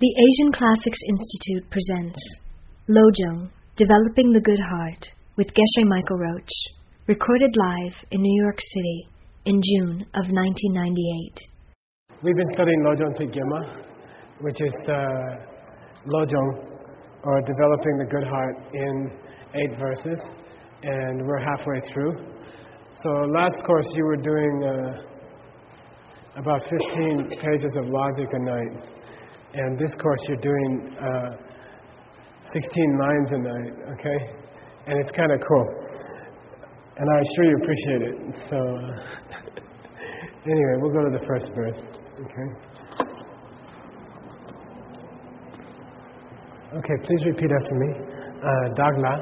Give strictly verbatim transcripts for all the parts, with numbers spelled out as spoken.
The Asian Classics Institute presents Lojong, Developing the Good Heart with Geshe Michael Roach, recorded live in New York City in June of nineteen ninety-eight. We've been studying Lojong Tsikgyema, which is uh, Lojong, or Developing the Good Heart, in eight verses, and we're halfway through. So last course you were doing uh, about fifteen pages of logic a night. And this course you're doing uh, sixteen lines a night, okay? And it's kind of cool. And I'm sure you appreciate it. So, uh, anyway, we'll go to the first verse, okay? Okay, please repeat after me. Uh, Dagla,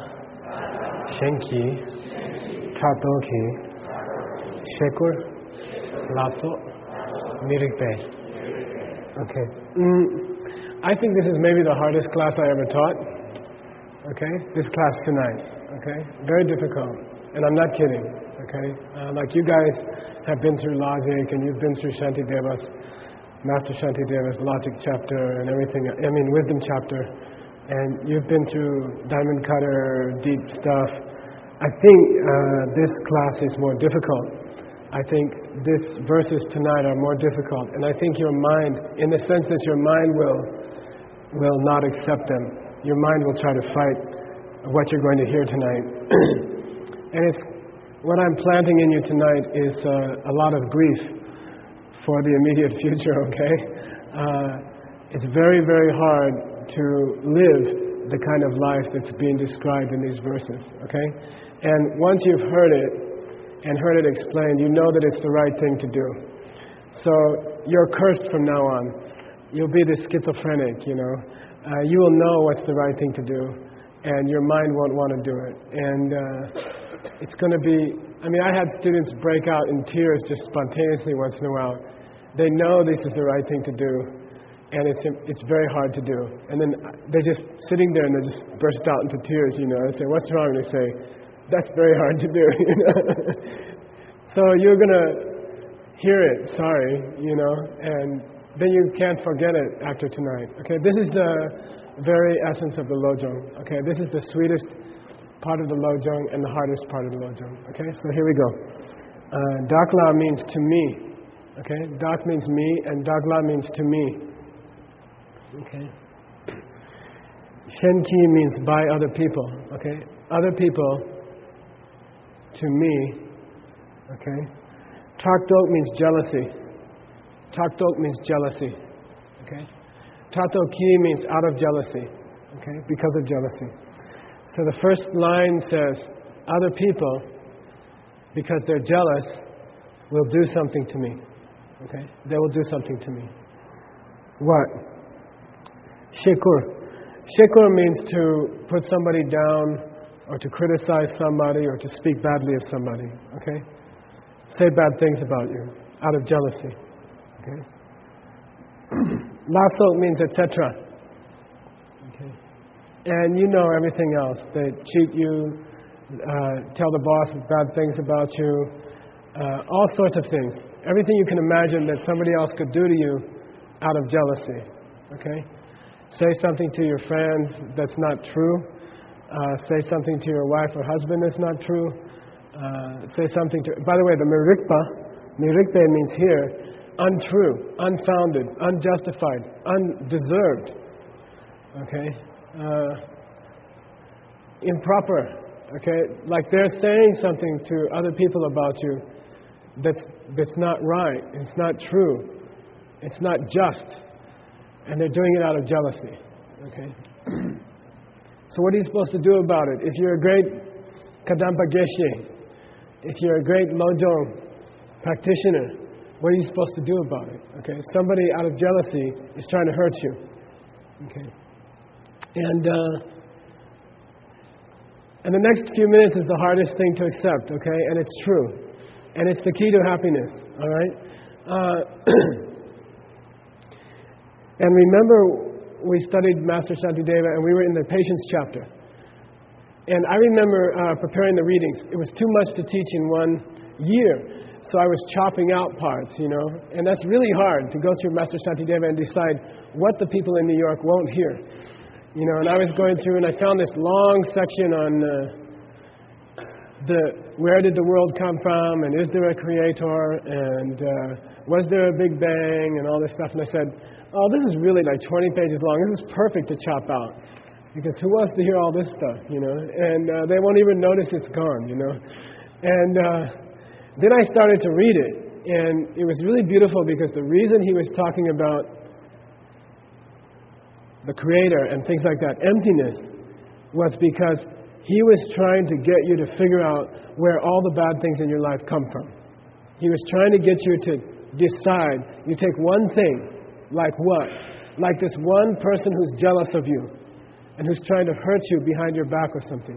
Shenki, Chatoki, Shekur, Laso, Mirikpe. Okay. Mm, I think this is maybe the hardest class I ever taught. Okay? This class tonight. Okay? Very difficult. And I'm not kidding. Okay? Uh, like you guys have been through logic and you've been through Shantideva's, Master Shantideva's logic chapter and everything, I mean wisdom chapter. And you've been through diamond cutter, deep stuff. I think uh, this class is more difficult. I think these verses tonight are more difficult, and I think your mind, in the sense that your mind will will not accept them. Your mind will try to fight what you're going to hear tonight. And it's what I'm planting in you tonight is uh, a lot of grief for the immediate future, okay? Uh, it's very, very hard to live the kind of life that's being described in these verses, okay? And once you've heard it, and heard it explained, you know that it's the right thing to do. So you're cursed from now on. You'll be this schizophrenic, you know. Uh, you will know what's the right thing to do, and your mind won't want to do it. And uh, it's going to be, I mean, I had students break out in tears just spontaneously once in a while. They know this is the right thing to do, and it's it's very hard to do. And then they're just sitting there and they just burst out into tears, you know. I say, what's wrong? And they say, that's very hard to do, you know. So you're going to hear it, sorry, you know, and then you can't forget it after tonight. Okay, this is the very essence of the Lojong. Okay, this is the sweetest part of the Lojong and the hardest part of the Lojong. Okay, so here we go. Uh, Dakla means to me. Okay, Dak means me and Dagla means to me. Okay. Shenki means by other people. Okay, other people to me, okay? Takdok means jealousy. Takdok means jealousy, okay? Tatoki means out of jealousy, okay? Because of jealousy. So the first line says, other people, because they're jealous, will do something to me, okay? They will do something to me. What? Shekur. Shekur means to put somebody down, or to criticize somebody, or to speak badly of somebody, okay? Say bad things about you, out of jealousy, okay? Laso means et cetera. Okay? And you know everything else. They cheat you, uh, tell the boss bad things about you, uh, all sorts of things. Everything you can imagine that somebody else could do to you out of jealousy, okay? Say something to your friends that's not true. Uh, say something to your wife or husband that's not true. Uh, say something to... By the way, the mirikpa, mirikpe means here, untrue, unfounded, unjustified, undeserved. Okay? Uh, improper. Okay? Like they're saying something to other people about you that's, that's not right. It's not true. It's not just. And they're doing it out of jealousy. Okay? So what are you supposed to do about it? If you're a great Kadampa Geshe, if you're a great Lojong practitioner, what are you supposed to do about it? Okay, somebody out of jealousy is trying to hurt you. Okay, and uh, and the next few minutes is the hardest thing to accept. Okay, and it's true, and it's the key to happiness. All right, uh, and remember, we studied Master Shantideva and we were in the patience chapter. And I remember uh, preparing the readings. It was too much to teach in one year. so I was chopping out parts, you know. And that's really hard, to go through Master Shantideva and decide what the people in New York won't hear. You know, and I was going through and I found this long section on uh, the where did the world come from, and is there a creator, and uh, was there a Big Bang, and all this stuff. And I said, oh, this is really like twenty pages long. This is perfect to chop out. Because who wants to hear all this stuff, you know? And uh, they won't even notice it's gone, you know? And uh, then I started to read it. And it was really beautiful because the reason he was talking about the Creator and things like that, emptiness, was because he was trying to get you to figure out where all the bad things in your life come from. He was trying to get you to decide. You take one thing, like what? Like this one person who's jealous of you and who's trying to hurt you behind your back or something.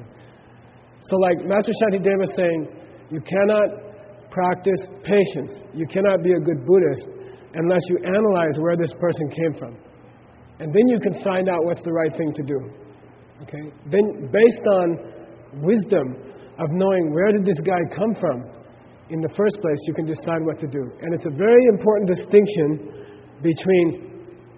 So like Master Shantideva is saying, you cannot practice patience. You cannot be a good Buddhist unless you analyze where this person came from. And then you can find out what's the right thing to do. Okay? Then based on wisdom of knowing where did this guy come from in the first place, you can decide what to do. And it's a very important distinction between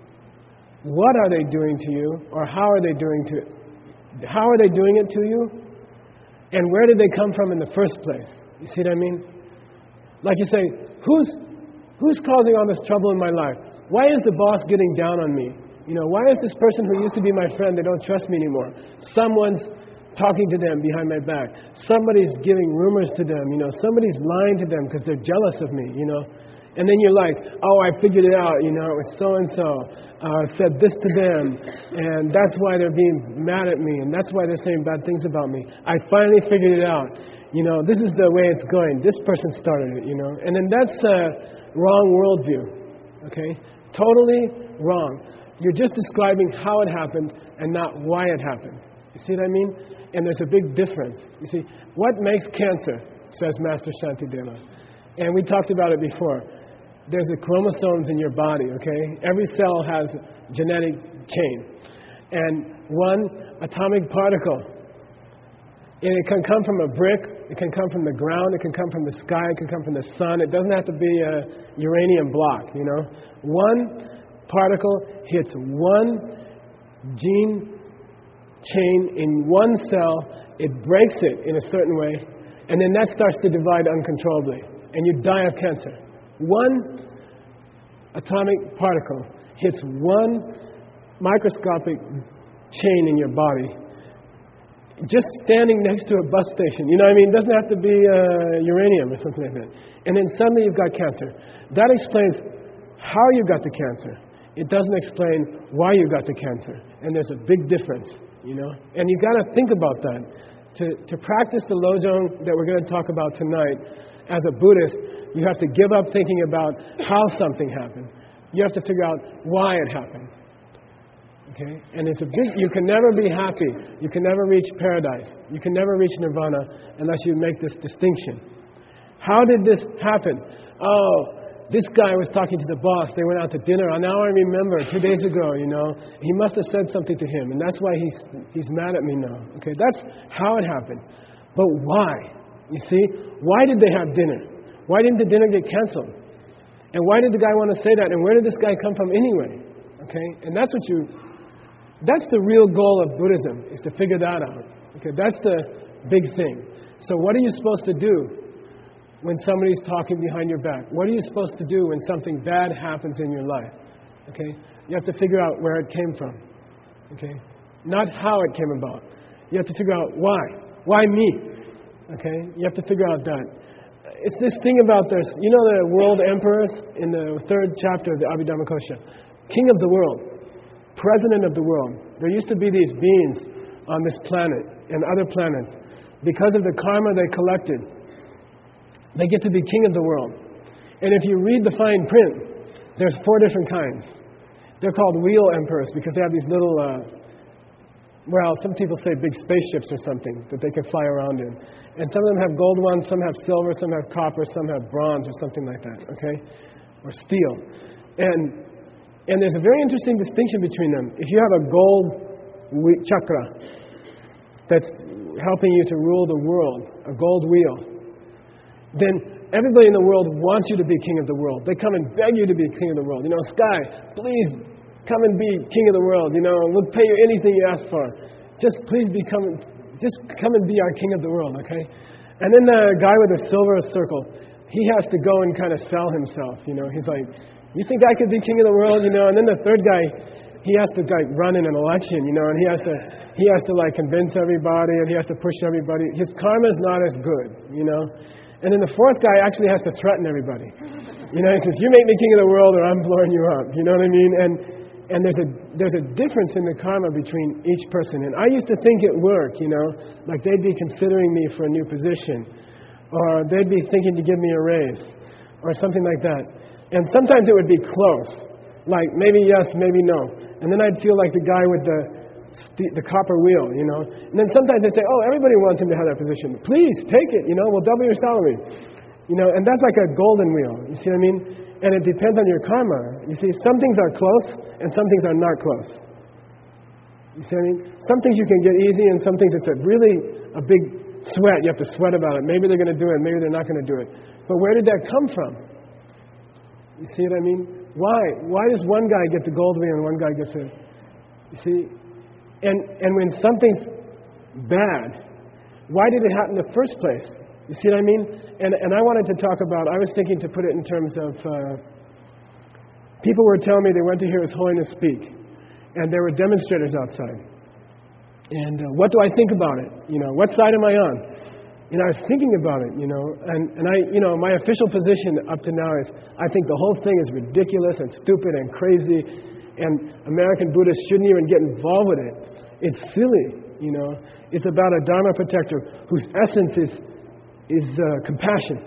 what are they doing to you, or how are they doing to it? How are they doing it to you? And where did they come from in the first place? You see what I mean? Like you say, who's who's causing all this trouble in my life? Why is the boss getting down on me? You know, why is this person who used to be my friend, they don't trust me anymore? Someone's talking to them behind my back. Somebody's giving rumors to them, you know. Somebody's lying to them because they're jealous of me, you know. And then you're like, oh, I figured it out, you know, it was so-and-so uh, said this to them, and that's why they're being mad at me, and that's why they're saying bad things about me. I finally figured it out. You know, this is the way it's going. This person started it, you know. And then that's a wrong worldview, okay? Totally wrong. You're just describing how it happened and not why it happened. You see what I mean? And there's a big difference. You see, what makes cancer, says Master Shantideva. And we talked about it before. There's the chromosomes in your body, okay? Every cell has a genetic chain. And one atomic particle, and it can come from a brick, it can come from the ground, it can come from the sky, it can come from the sun. It doesn't have to be a uranium block, you know? One particle hits one gene chain in one cell, it breaks it in a certain way, and then that starts to divide uncontrollably, and you die of cancer. One atomic particle hits one microscopic chain in your body, just standing next to a bus station. You know what I mean? It doesn't have to be uh, uranium or something like that. And then suddenly you've got cancer. That explains how you got the cancer. It doesn't explain why you got the cancer. And there's a big difference, you know? And you've got to think about that. To, to practice the Lojong that we're going to talk about tonight, as a Buddhist, you have to give up thinking about how something happened. You have to figure out why it happened. Okay? And it's a big, you can never be happy. You can never reach paradise. You can never reach nirvana unless you make this distinction. How did this happen? Oh, this guy was talking to the boss. They went out to dinner. Now I remember, two days ago, you know, he must have said something to him, and that's why he's he's mad at me now. Okay, that's how it happened. But why? You see, why did they have dinner? Why didn't the dinner get canceled? And why did the guy want to say that? And where did this guy come from anyway? Okay, and that's what you. That's the real goal of Buddhism, is to figure that out. Okay, that's the big thing. So what are you supposed to do when somebody's talking behind your back? What are you supposed to do when something bad happens in your life? Okay? You have to figure out where it came from. Okay? Not how it came about. You have to figure out why. Why me? Okay? You have to figure out that. It's this thing about this, you know the world emperors in the third chapter of the Abhidhammakosha? King of the world. President of the world. There used to be these beings on this planet and other planets. Because of the karma they collected, they get to be king of the world. And if you read the fine print, there's four different kinds. They're called wheel emperors because they have these little, uh, well, some people say big spaceships or something that they can fly around in. And some of them have gold ones, some have silver, some have copper, some have bronze or something like that, okay? Or steel. And and there's a very interesting distinction between them. If you have a gold chakra that's helping you to rule the world, a gold wheel, then everybody in the world wants you to be king of the world. They come and beg you to be king of the world. You know, Sky, please come and be king of the world. You know, we'll pay you anything you ask for. Just please become, just come and be our king of the world, okay? And then the guy with the silver circle, he has to go and kind of sell himself. You know, he's like, you think I could be king of the world? You know, and then the third guy, he has to like run in an election, you know, and he has to he has to like convince everybody, and he has to push everybody. His karma is not as good, you know. And then the fourth guy actually has to threaten everybody, you know, because you make me king of the world, or I'm blowing you up. You know what I mean? And and there's a there's a difference in the karma between each person. And I used to think it worked, you know, like they'd be considering me for a new position, or they'd be thinking to give me a raise, or something like that. And sometimes it would be close, like maybe yes, maybe no. And then I'd feel like the guy with the the copper wheel, you know. And then sometimes they'd say, oh, everybody wants him to have that position. Please, take it, you know, we'll double your salary. You know, and that's like a golden wheel, you see what I mean? And it depends on your karma. You see, some things are close, and some things are not close. You see what I mean? Some things you can get easy, and some things it's a really a big sweat. You have to sweat about it. Maybe they're going to do it, maybe they're not going to do it. But where did that come from? You see what I mean? Why? Why does one guy get the gold wheel and one guy gets it? You see? And and when something's bad, why did it happen in the first place? You see what I mean? And and I wanted to talk about, I was thinking to put it in terms of, uh, people were telling me they went to hear His Holiness speak, and there were demonstrators outside. And uh, what do I think about it? You know, what side am I on? You know, I was thinking about it, you know, and, and I, you know, my official position up to now is I think the whole thing is ridiculous and stupid and crazy, and American Buddhists shouldn't even get involved with it. It's silly, you know. It's about a Dharma protector whose essence is, is uh, compassion.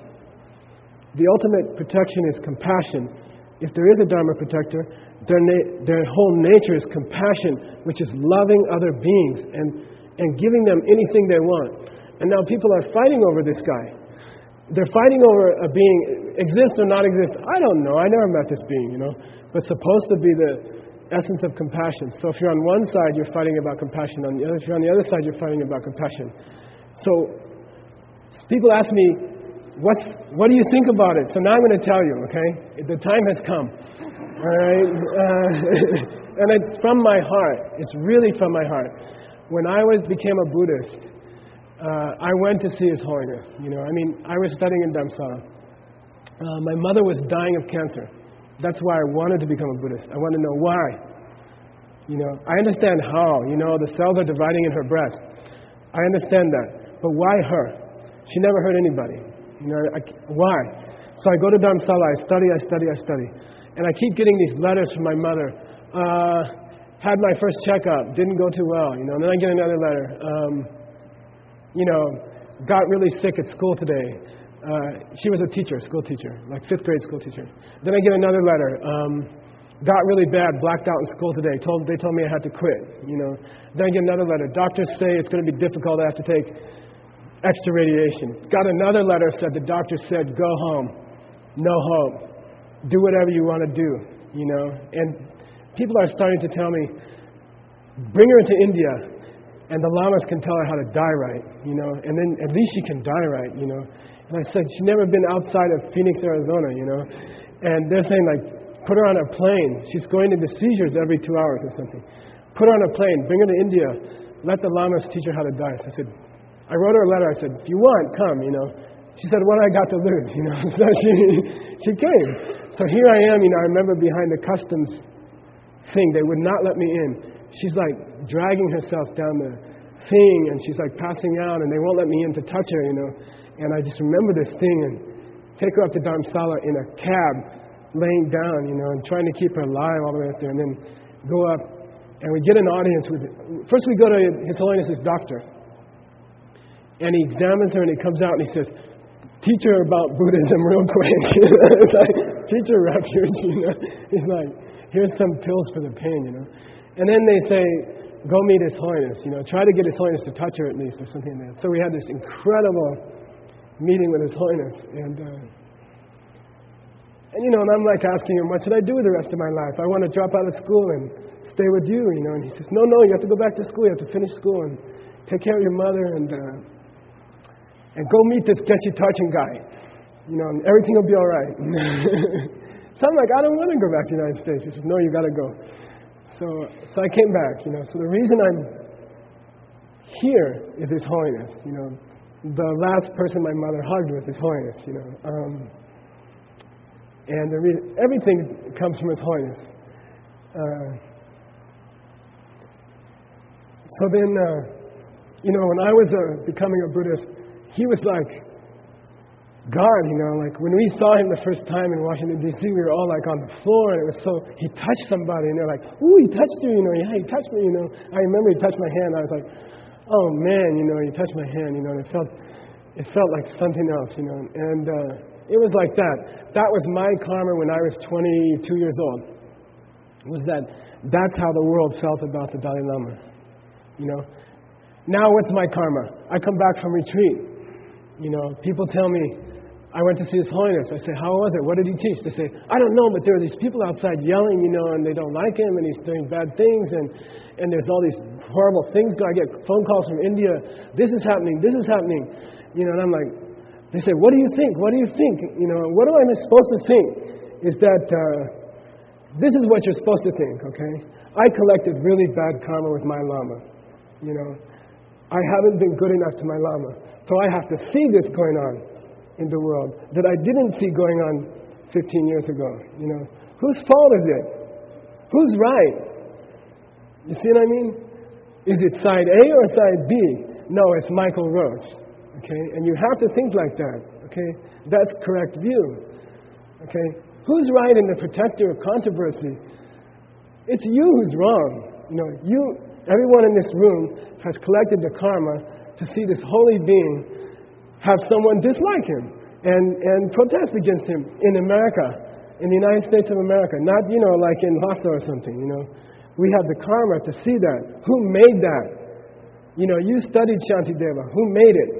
The ultimate protection is compassion. If there is a Dharma protector, their, na- their whole nature is compassion, which is loving other beings and, and giving them anything they want. And now people are fighting over this guy. They're fighting over a being, exists or not exist. I don't know. I never met this being, you know. But supposed to be the essence of compassion. So if you're on one side, you're fighting about compassion. On the other, if you're on the other side, you're fighting about compassion. So people ask me, What's, what do you think about it? So now I'm going to tell you, okay? The time has come. All right? Uh, and it's from my heart. It's really from my heart. When I was became a Buddhist, Uh, I went to see His Holiness. You know, I mean, I was studying in Dharamsala. Uh, my mother was dying of cancer. That's why I wanted to become a Buddhist. I wanted to know why. You know, I understand how. You know, the cells are dividing in her breast. I understand that. But why her? She never hurt anybody. You know, I, why? So I go to Dharamsala. I study, I study, I study. And I keep getting these letters from my mother. Uh, had my first checkup. Didn't go too well. You know, and then I get another letter. Um, You know, got really sick at school today. Uh, she was a teacher, school teacher, like fifth grade school teacher. Then I get another letter. Um, got really bad, blacked out in school today. Told they told me I had to quit. You know. Then I get another letter. Doctors say it's going to be difficult. I have to take extra radiation. Got another letter. Said the doctor said go home, no hope. Do whatever you want to do. You know. And people are starting to tell me, bring her to India. And the lamas can tell her how to die right, you know, and then at least she can die right, you know. And I said, she's never been outside of Phoenix, Arizona, you know. And they're saying, like, put her on a plane. She's going into seizures every two hours or something. Put her on a plane, bring her to India, let the lamas teach her how to die. So I said, I wrote her a letter. I said, if you want, come, you know. She said, what I got to lose, you know. So she, she came. So here I am, you know, I remember behind the customs thing, they would not let me in. She's like dragging herself down the thing, and she's like passing out, and they won't let me in to touch her, you know. And I just remember this thing, and take her up to Dharamsala in a cab, laying down, you know, and trying to keep her alive all the way up there, and then go up, and we get an audience with it. First we go to His Holiness's doctor, and he examines her, and he comes out, and he says, teach her about Buddhism real quick. It's like, teach her refuge, you know. He's like, here's some pills for the pain, you know. And then they say, go meet His Holiness, you know, try to get His Holiness to touch her at least, or something like that. So we had this incredible meeting with His Holiness, and, uh, and you know, and I'm like asking him, what should I do with the rest of my life? I want to drop out of school and stay with you, you know. And he says, no, no, you have to go back to school, you have to finish school and take care of your mother, and uh, and go meet this Geshe Tarchen guy. you know, and everything will be all right. So I'm like, I don't want to go back to the United States. He says, no, you got to go. So, so I came back, you know. So the reason I'm here is His Holiness, you know. The last person my mother hugged was His Holiness, you know. Um, and the re- everything comes from His Holiness. Uh, so then, uh, you know, when I was uh, becoming a Buddhist, He was like God, you know, like when we saw Him the first time in Washington, D C, we were all like on the floor, and it was so, He touched somebody, and they're like, ooh, He touched you, you know, yeah, He touched me, you know. I remember He touched my hand, I was like, oh man, you know, He touched my hand, you know, and it felt, it felt like something else, you know, and uh, it was like that. That was my karma when I was twenty-two years old, was that that's how the world felt about the Dalai Lama, you know. Now what's my karma? I come back from retreat, you know, people tell me, I went to see His Holiness. I say, how was it? What did He teach? They say, I don't know, but there are these people outside yelling, you know, and they don't like Him, and He's doing bad things, and, and there's all these horrible things. I get phone calls from India. This is happening. This is happening. You know, and I'm like, they say, what do you think? What do you think? You know, what am I supposed to think? Is that uh, this is what you're supposed to think, okay? I collected really bad karma with my Lama. You know, I haven't been good enough to my Lama. So I have to see this going on in the world that I didn't see going on fifteen years ago. You know, whose fault is it? Who's right? You see what I mean? Is it side A or side B? No, it's Michael Roach. Okay, and you have to think like that. Okay, that's correct view. Okay, who's right in the protector of controversy? It's you who's wrong. You know, you, everyone in this room has collected the karma to see this holy being have someone dislike Him and, and protest against Him in America, in the United States of America. Not, you know, like in Lhasa or something, you know. We have the karma to see that. Who made that? You know, you studied Shantideva. Who made it?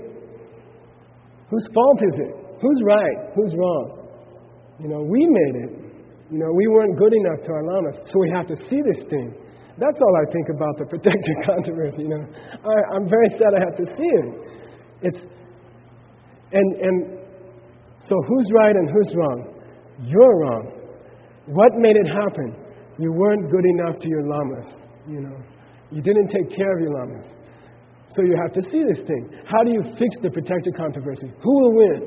Whose fault is it? Who's right? Who's wrong? You know, we made it. You know, we weren't good enough to our lamas, so we have to see this thing. That's all I think about the protector controversy, you know. I, I'm very sad I have to see it. It's And, and so who's right and who's wrong? You're wrong. What made it happen? You weren't good enough to your lamas, you know. You didn't take care of your lamas. So you have to see this thing. How do you fix the protector controversy? Who will win?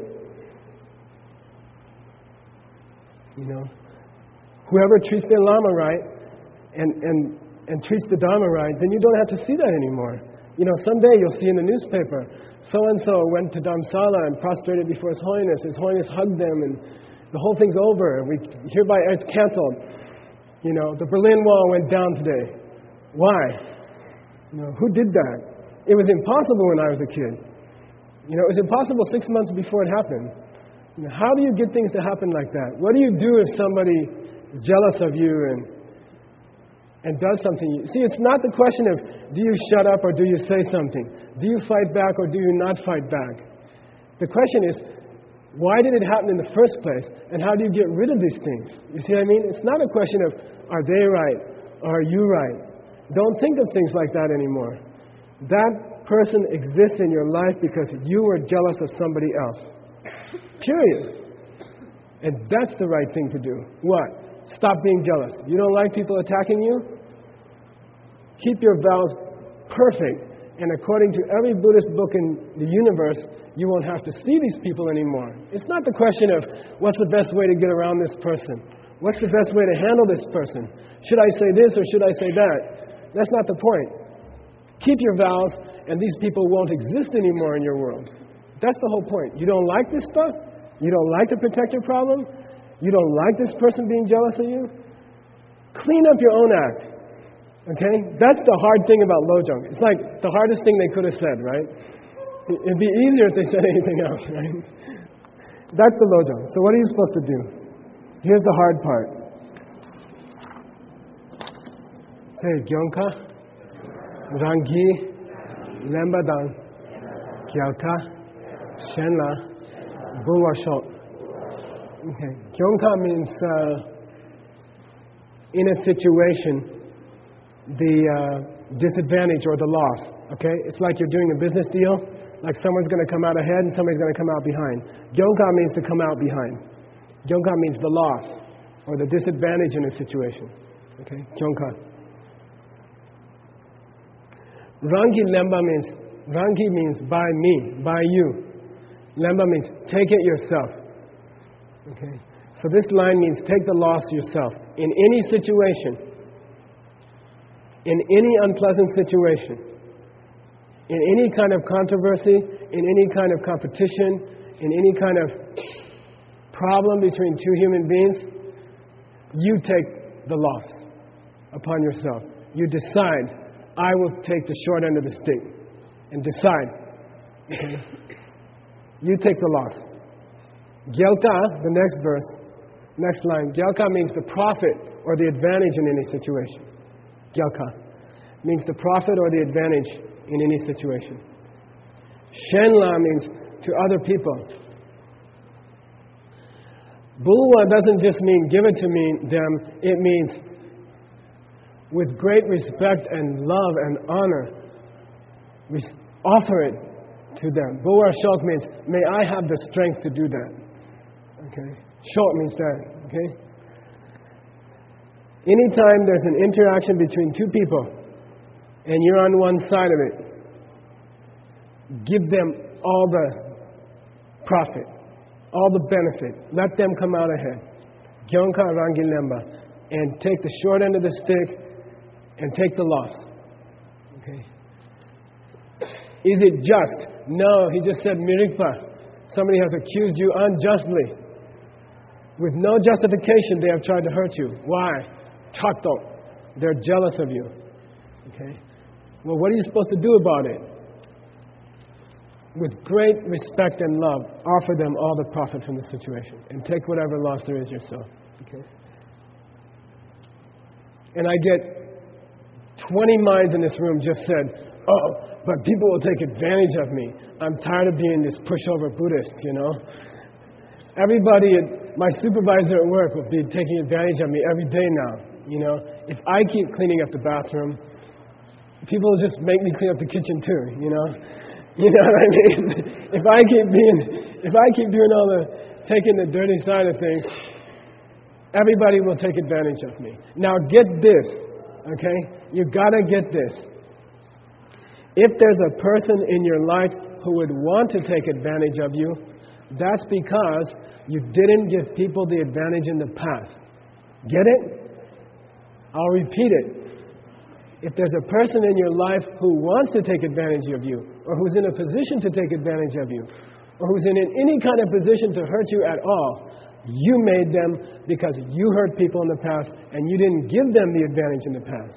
You know, whoever treats their lama right and, and, and treats the Dharma right, then you don't have to see that anymore. You know, someday you'll see in the newspaper, so-and-so went to Dharamsala and prostrated before His Holiness. His Holiness hugged them, and the whole thing's over. We hereby, it's canceled. You know, the Berlin Wall went down today. Why? You know, who did that? It was impossible when I was a kid. You know, it was impossible six months before it happened. You know, how do you get things to happen like that? What do you do if somebody is jealous of you and and does something? See, it's not the question of do you shut up or do you say something? Do you fight back or do you not fight back? The question is, why did it happen in the first place? And how do you get rid of these things? You see what I mean? It's not a question of are they right or are you right? Don't think of things like that anymore. That person exists in your life because you were jealous of somebody else. Period. And that's the right thing to do. What? Stop being jealous. You don't like people attacking you? Keep your vows perfect. And according to every Buddhist book in the universe, you won't have to see these people anymore. It's not the question of what's the best way to get around this person? What's the best way to handle this person? Should I say this or should I say that? That's not the point. Keep your vows and these people won't exist anymore in your world. That's the whole point. You don't like this stuff? You don't like the protector problem? You don't like this person being jealous of you? Clean up your own act. Okay? That's the hard thing about Lojong. It's like the hardest thing they could have said, right? It'd be easier if they said anything else, right? That's the Lojong. So what are you supposed to do? Here's the hard part. Say, Gyonka, Rangi, Lembadang, Gyalka, Shenla, Bulwashot. Okay. Gyonka means uh, in a situation, the uh, disadvantage or the loss. Okay? It's like you're doing a business deal Like someone's going to come out ahead and somebody's going to come out behind. Gyongka means to come out behind. Gyongka means the loss or the disadvantage in a situation. Okay, Gyongka. Rangi Lemba means, Rangi means by me, by you. Lemba means take it yourself. Okay, so this line means take the loss yourself. In any situation, in any unpleasant situation, in any kind of controversy, in any kind of competition, in any kind of problem between two human beings, you take the loss upon yourself. You decide, I will take the short end of the stick. And decide. Okay? You take the loss. Gyalka, the next verse, next line. Gyalka means the profit or the advantage in any situation. Gyalka means the profit or the advantage in any situation. Shenla means to other people. Bulwa doesn't just mean give it to me, them. It means with great respect and love and honor, we offer it to them. Bulwa Shok means may I have the strength to do that. Okay? Shok means that. Okay? Anytime there's an interaction between two people and you're on one side of it, give them all the profit, all the benefit. Let them come out ahead. Gyonka Rangi Lemba. And take the short end of the stick and take the loss. Okay. Is it just? No, he just said Mirikpa. Somebody has accused you unjustly. With no justification, they have tried to hurt you. Why? Chato. They're jealous of you. Okay. Well, what are you supposed to do about it? With great respect and love, offer them all the profit from the situation and take whatever loss there is yourself. Okay. And I get twenty minds in this room just said, oh, but people will take advantage of me. I'm tired of being this pushover Buddhist, you know. Everybody, at, my supervisor at work will be taking advantage of me every day now, you know. If I keep cleaning up the bathroom, people will just make me clean up the kitchen too, you know. You know what I mean? If I keep being, if I keep doing all the, taking the dirty side of things, everybody will take advantage of me. Now get this, okay? You gotta get this. If there's a person in your life who would want to take advantage of you, that's because you didn't give people the advantage in the past. Get it? I'll repeat it. If there's a person in your life who wants to take advantage of you, or who's in a position to take advantage of you, or who's in any kind of position to hurt you at all, you made them because you hurt people in the past and you didn't give them the advantage in the past.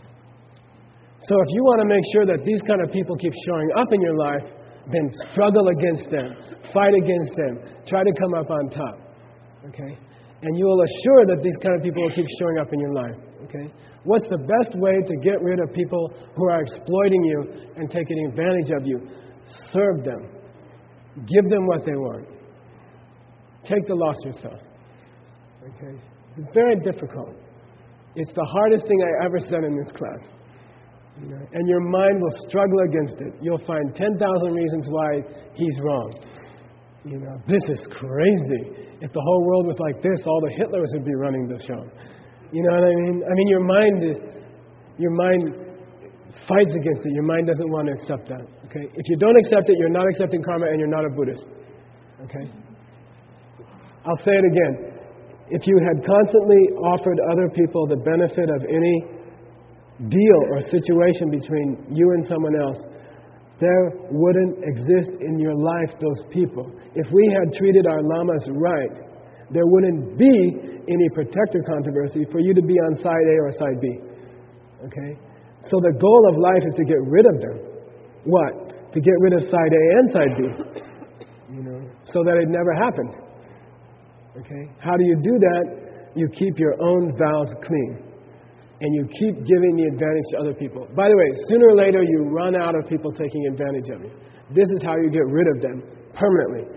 So if you want to make sure that these kind of people keep showing up in your life, then struggle against them, fight against them, try to come up on top. Okay? And you will assure that these kind of people will keep showing up in your life. Okay? What's the best way to get rid of people who are exploiting you and taking advantage of you? Serve them. Give them what they want. Take the loss yourself. Okay? It's very difficult. It's the hardest thing I ever said in this class. You know? And your mind will struggle against it. You'll find ten thousand reasons why he's wrong. You know, this is crazy. If the whole world was like this, all the Hitlers would be running the show. You know what I mean? I mean, your mind, your mind fights against it. Your mind doesn't want to accept that. Okay? If you don't accept it, you're not accepting karma and you're not a Buddhist. Okay? I'll say it again. If you had constantly offered other people the benefit of any deal or situation between you and someone else, there wouldn't exist in your life those people. If we had treated our lamas right, there wouldn't be any protector controversy for you to be on side A or side B. Okay? So the goal of life is to get rid of them. What? To get rid of side A and side B. You know, so that it never happened. Okay? How do you do that? You keep your own vows clean. And you keep giving the advantage to other people. By the way, sooner or later you run out of people taking advantage of you. This is how you get rid of them permanently.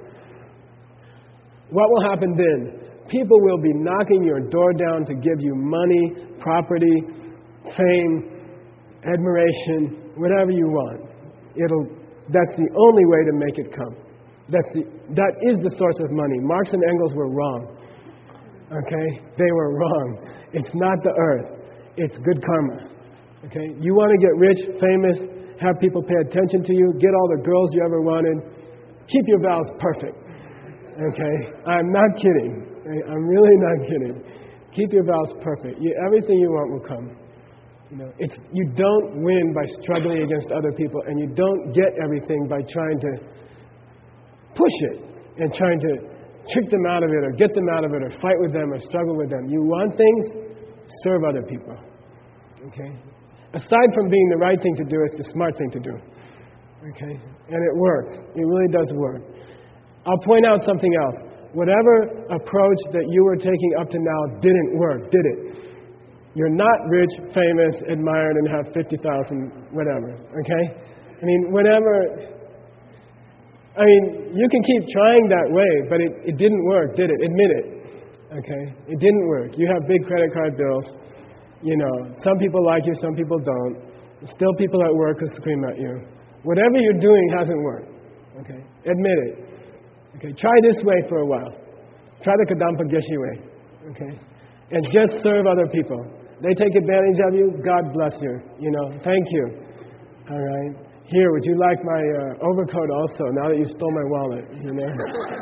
What will happen then? People will be knocking your door down to give you money, property, fame, admiration, whatever you want. It'll That's the only way to make it come. That's the, that is the source of money. Marx and Engels were wrong. Okay? They were wrong. It's not the earth. It's good karma. Okay? You want to get rich, famous, have people pay attention to you, get all the girls you ever wanted, keep your vows perfect. Okay? I'm not kidding. I'm really not kidding. Keep your vows perfect. You, everything you want will come. You know, it's you don't win by struggling against other people, and you don't get everything by trying to push it and trying to trick them out of it or get them out of it or fight with them or struggle with them. You want things, serve other people. Okay? Aside from being the right thing to do, it's the smart thing to do. Okay? And it works. It really does work. I'll point out something else. Whatever approach that you were taking up to now didn't work, did it? You're not rich, famous, admired, and have fifty thousand, whatever. Okay? I mean, whatever. I mean, you can keep trying that way, but it, it didn't work, did it? Admit it. Okay? It didn't work. You have big credit card bills. You know, some people like you, some people don't. Still people at work who scream at you. Whatever you're doing hasn't worked. Okay? Admit it. Okay? Try this way for a while. Try the Kadampa Geshe way. Okay? And just serve other people. They take advantage of you, God bless you. You know, thank you. All right? Here, would you like my uh, overcoat also, now that you stole my wallet? You know?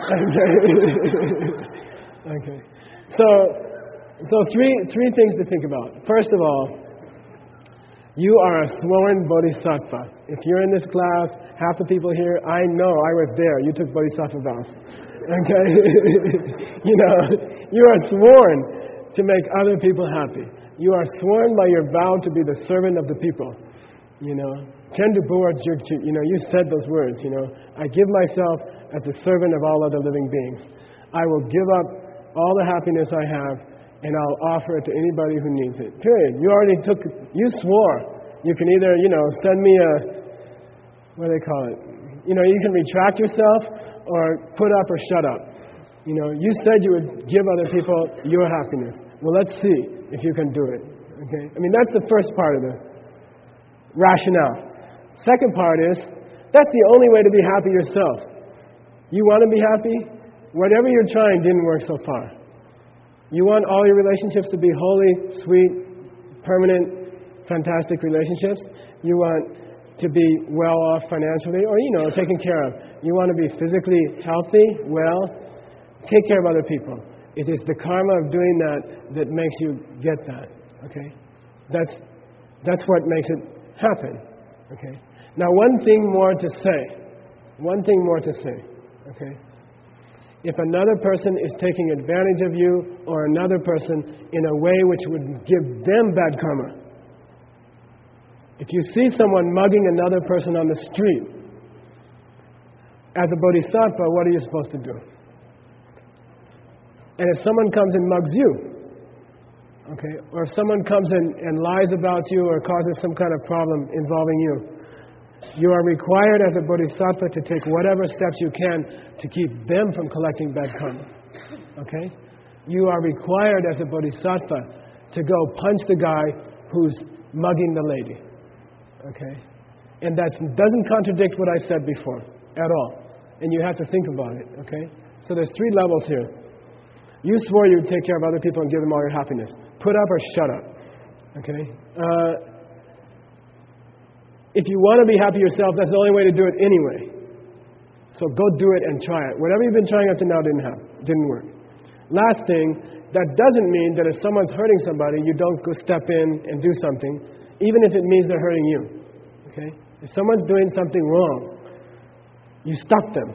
Okay. Okay. So, so three, three things to think about. First of all, you are a sworn bodhisattva. If you're in this class, half the people here, I know I was there. You took bodhisattva vows. Okay? You know, you are sworn to make other people happy. You are sworn by your vow to be the servant of the people. You know, Kendu Buar Jugchu, you know, you said those words, you know. I give myself as the servant of all other living beings. I will give up all the happiness I have, and I'll offer it to anybody who needs it. Period. You already took, you swore. You can either, you know, send me a, what do they call it? You know, you can retract yourself or put up or shut up. You know, you said you would give other people your happiness. Well, let's see if you can do it. Okay? I mean, that's the first part of the rationale. Second part is, that's the only way to be happy yourself. You want to be happy? Whatever you're trying didn't work so far. You want all your relationships to be holy, sweet, permanent, fantastic relationships. You want to be well off financially or, you know, taken care of. You want to be physically healthy, well, take care of other people. It is the karma of doing that that makes you get that. Okay? That's, that's what makes it happen. Okay? Now, one thing more to say. One thing more to say. Okay? If another person is taking advantage of you or another person in a way which would give them bad karma. If you see someone mugging another person on the street, as a bodhisattva, what are you supposed to do? And if someone comes and mugs you, okay, or if someone comes and, and lies about you or causes some kind of problem involving you, you are required as a bodhisattva to take whatever steps you can to keep them from collecting bad karma. Okay? You are required as a bodhisattva to go punch the guy who's mugging the lady. Okay? And that doesn't contradict what I said before at all. And you have to think about it. Okay? So there's three levels here. You swore you would take care of other people and give them all your happiness. Put up or shut up. Okay? Uh, if you want to be happy yourself, that's the only way to do it anyway. So go do it and try it. Whatever you've been trying up to now didn't have, didn't work. Last thing, that doesn't mean that if someone's hurting somebody, you don't go step in and do something, even if it means they're hurting you. Okay? If someone's doing something wrong, you stop them.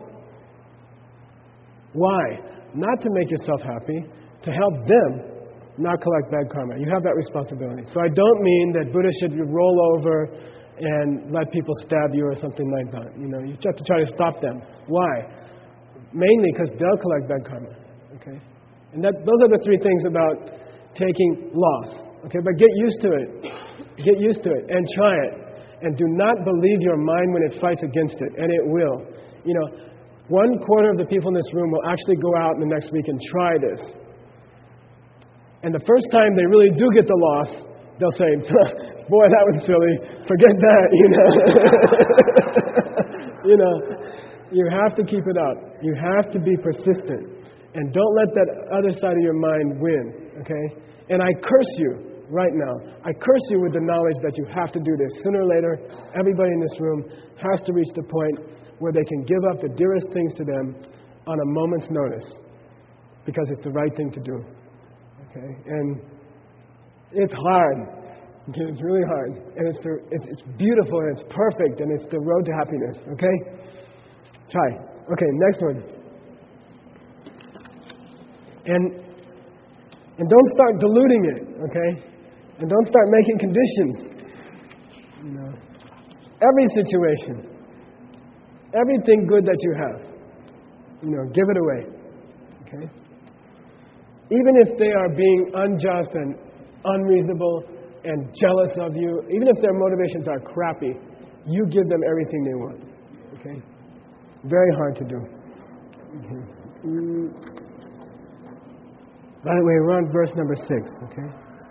Why? Not to make yourself happy, to help them not collect bad karma. You have that responsibility. So I don't mean that Buddha should roll over and let people stab you or something like that. You know, you have to try to stop them. Why? Mainly because they'll collect bad karma. Okay? And that, those are the three things about taking loss. Okay? But get used to it. Get used to it and try it. And do not believe your mind when it fights against it. And it will. You know, one quarter of the people in this room will actually go out in the next week and try this. And the first time they really do get the loss, they'll say, boy, that was silly. Forget that, you know. You know, you have to keep it up. You have to be persistent. And don't let that other side of your mind win, okay? And I curse you right now. I curse you with the knowledge that you have to do this. Sooner or later, everybody in this room has to reach the point where they can give up the dearest things to them on a moment's notice because it's the right thing to do, okay? And it's hard. Okay? It's really hard. And it's, the, it's, it's beautiful and it's perfect and it's the road to happiness, okay? Try. Okay, next one. And and don't start diluting it, okay? And don't start making conditions. You know, every situation, everything good that you have, you know, give it away, okay? Even if they are being unjust and unreasonable and jealous of you, even if their motivations are crappy, you give them everything they want, okay? Very hard to do. Okay. Mm. By the way, we're on verse number six, okay?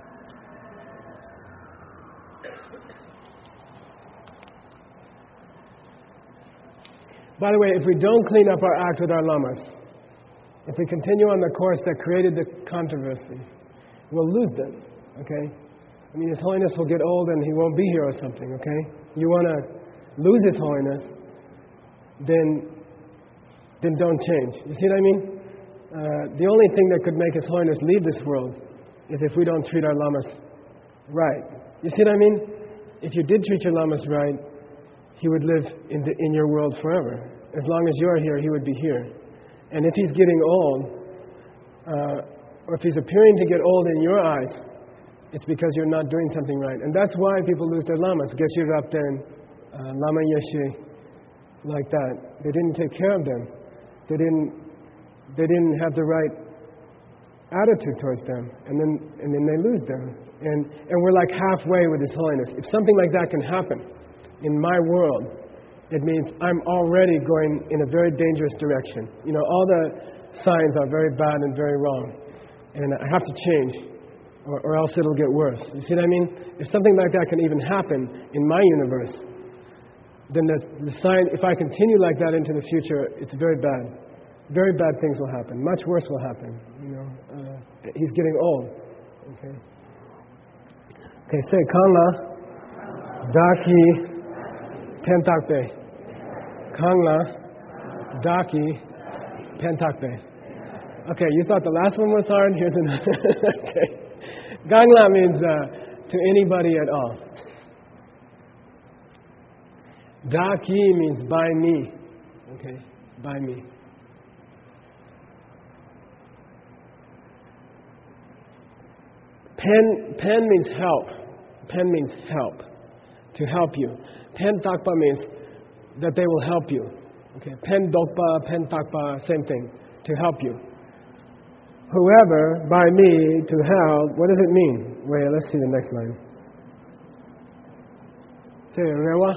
By the way, if we don't clean up our act with our lamas, if we continue on the course that created the controversy, we'll lose them, okay? I mean, His Holiness will get old and He won't be here or something, okay? You want to lose His Holiness, then, then don't change. You see what I mean? Uh, the only thing that could make His Holiness leave this world is if we don't treat our lamas right. You see what I mean? If you did treat your lamas right, he would live in, the, in your world forever. As long as you're here, he would be here. And if he's getting old, uh, or if he's appearing to get old in your eyes, it's because you're not doing something right. And that's why people lose their lamas. Geshe Rabten, uh, Lama Yeshe, like that. They didn't take care of them. They didn't They didn't have the right attitude towards them, and then and then they lose them. And and we're like halfway with His Holiness. If something like that can happen in my world, it means I'm already going in a very dangerous direction. You know, all the signs are very bad and very wrong, and I have to change, or, or else it'll get worse. You see what I mean? If something like that can even happen in my universe, then the, the sign, if I continue like that into the future, it's very bad. Very bad things will happen. Much worse will happen. You know, uh, he's getting old. Okay. Okay. Say Kangla, Daki, Pentakbe. Kangla, Daki, Pentakbe. Okay. You thought the last one was hard. Here's another. Okay. Gangla means uh, to anybody at all. Daki means by me. Okay. By me. Pen, pen means help. Pen means help. To help you. Pen takpa means that they will help you. Okay. Pen dokpa, pen takpa, same thing. To help you. Whoever, by me, to help, what does it mean? Wait, let's see the next line. Say, Rewa,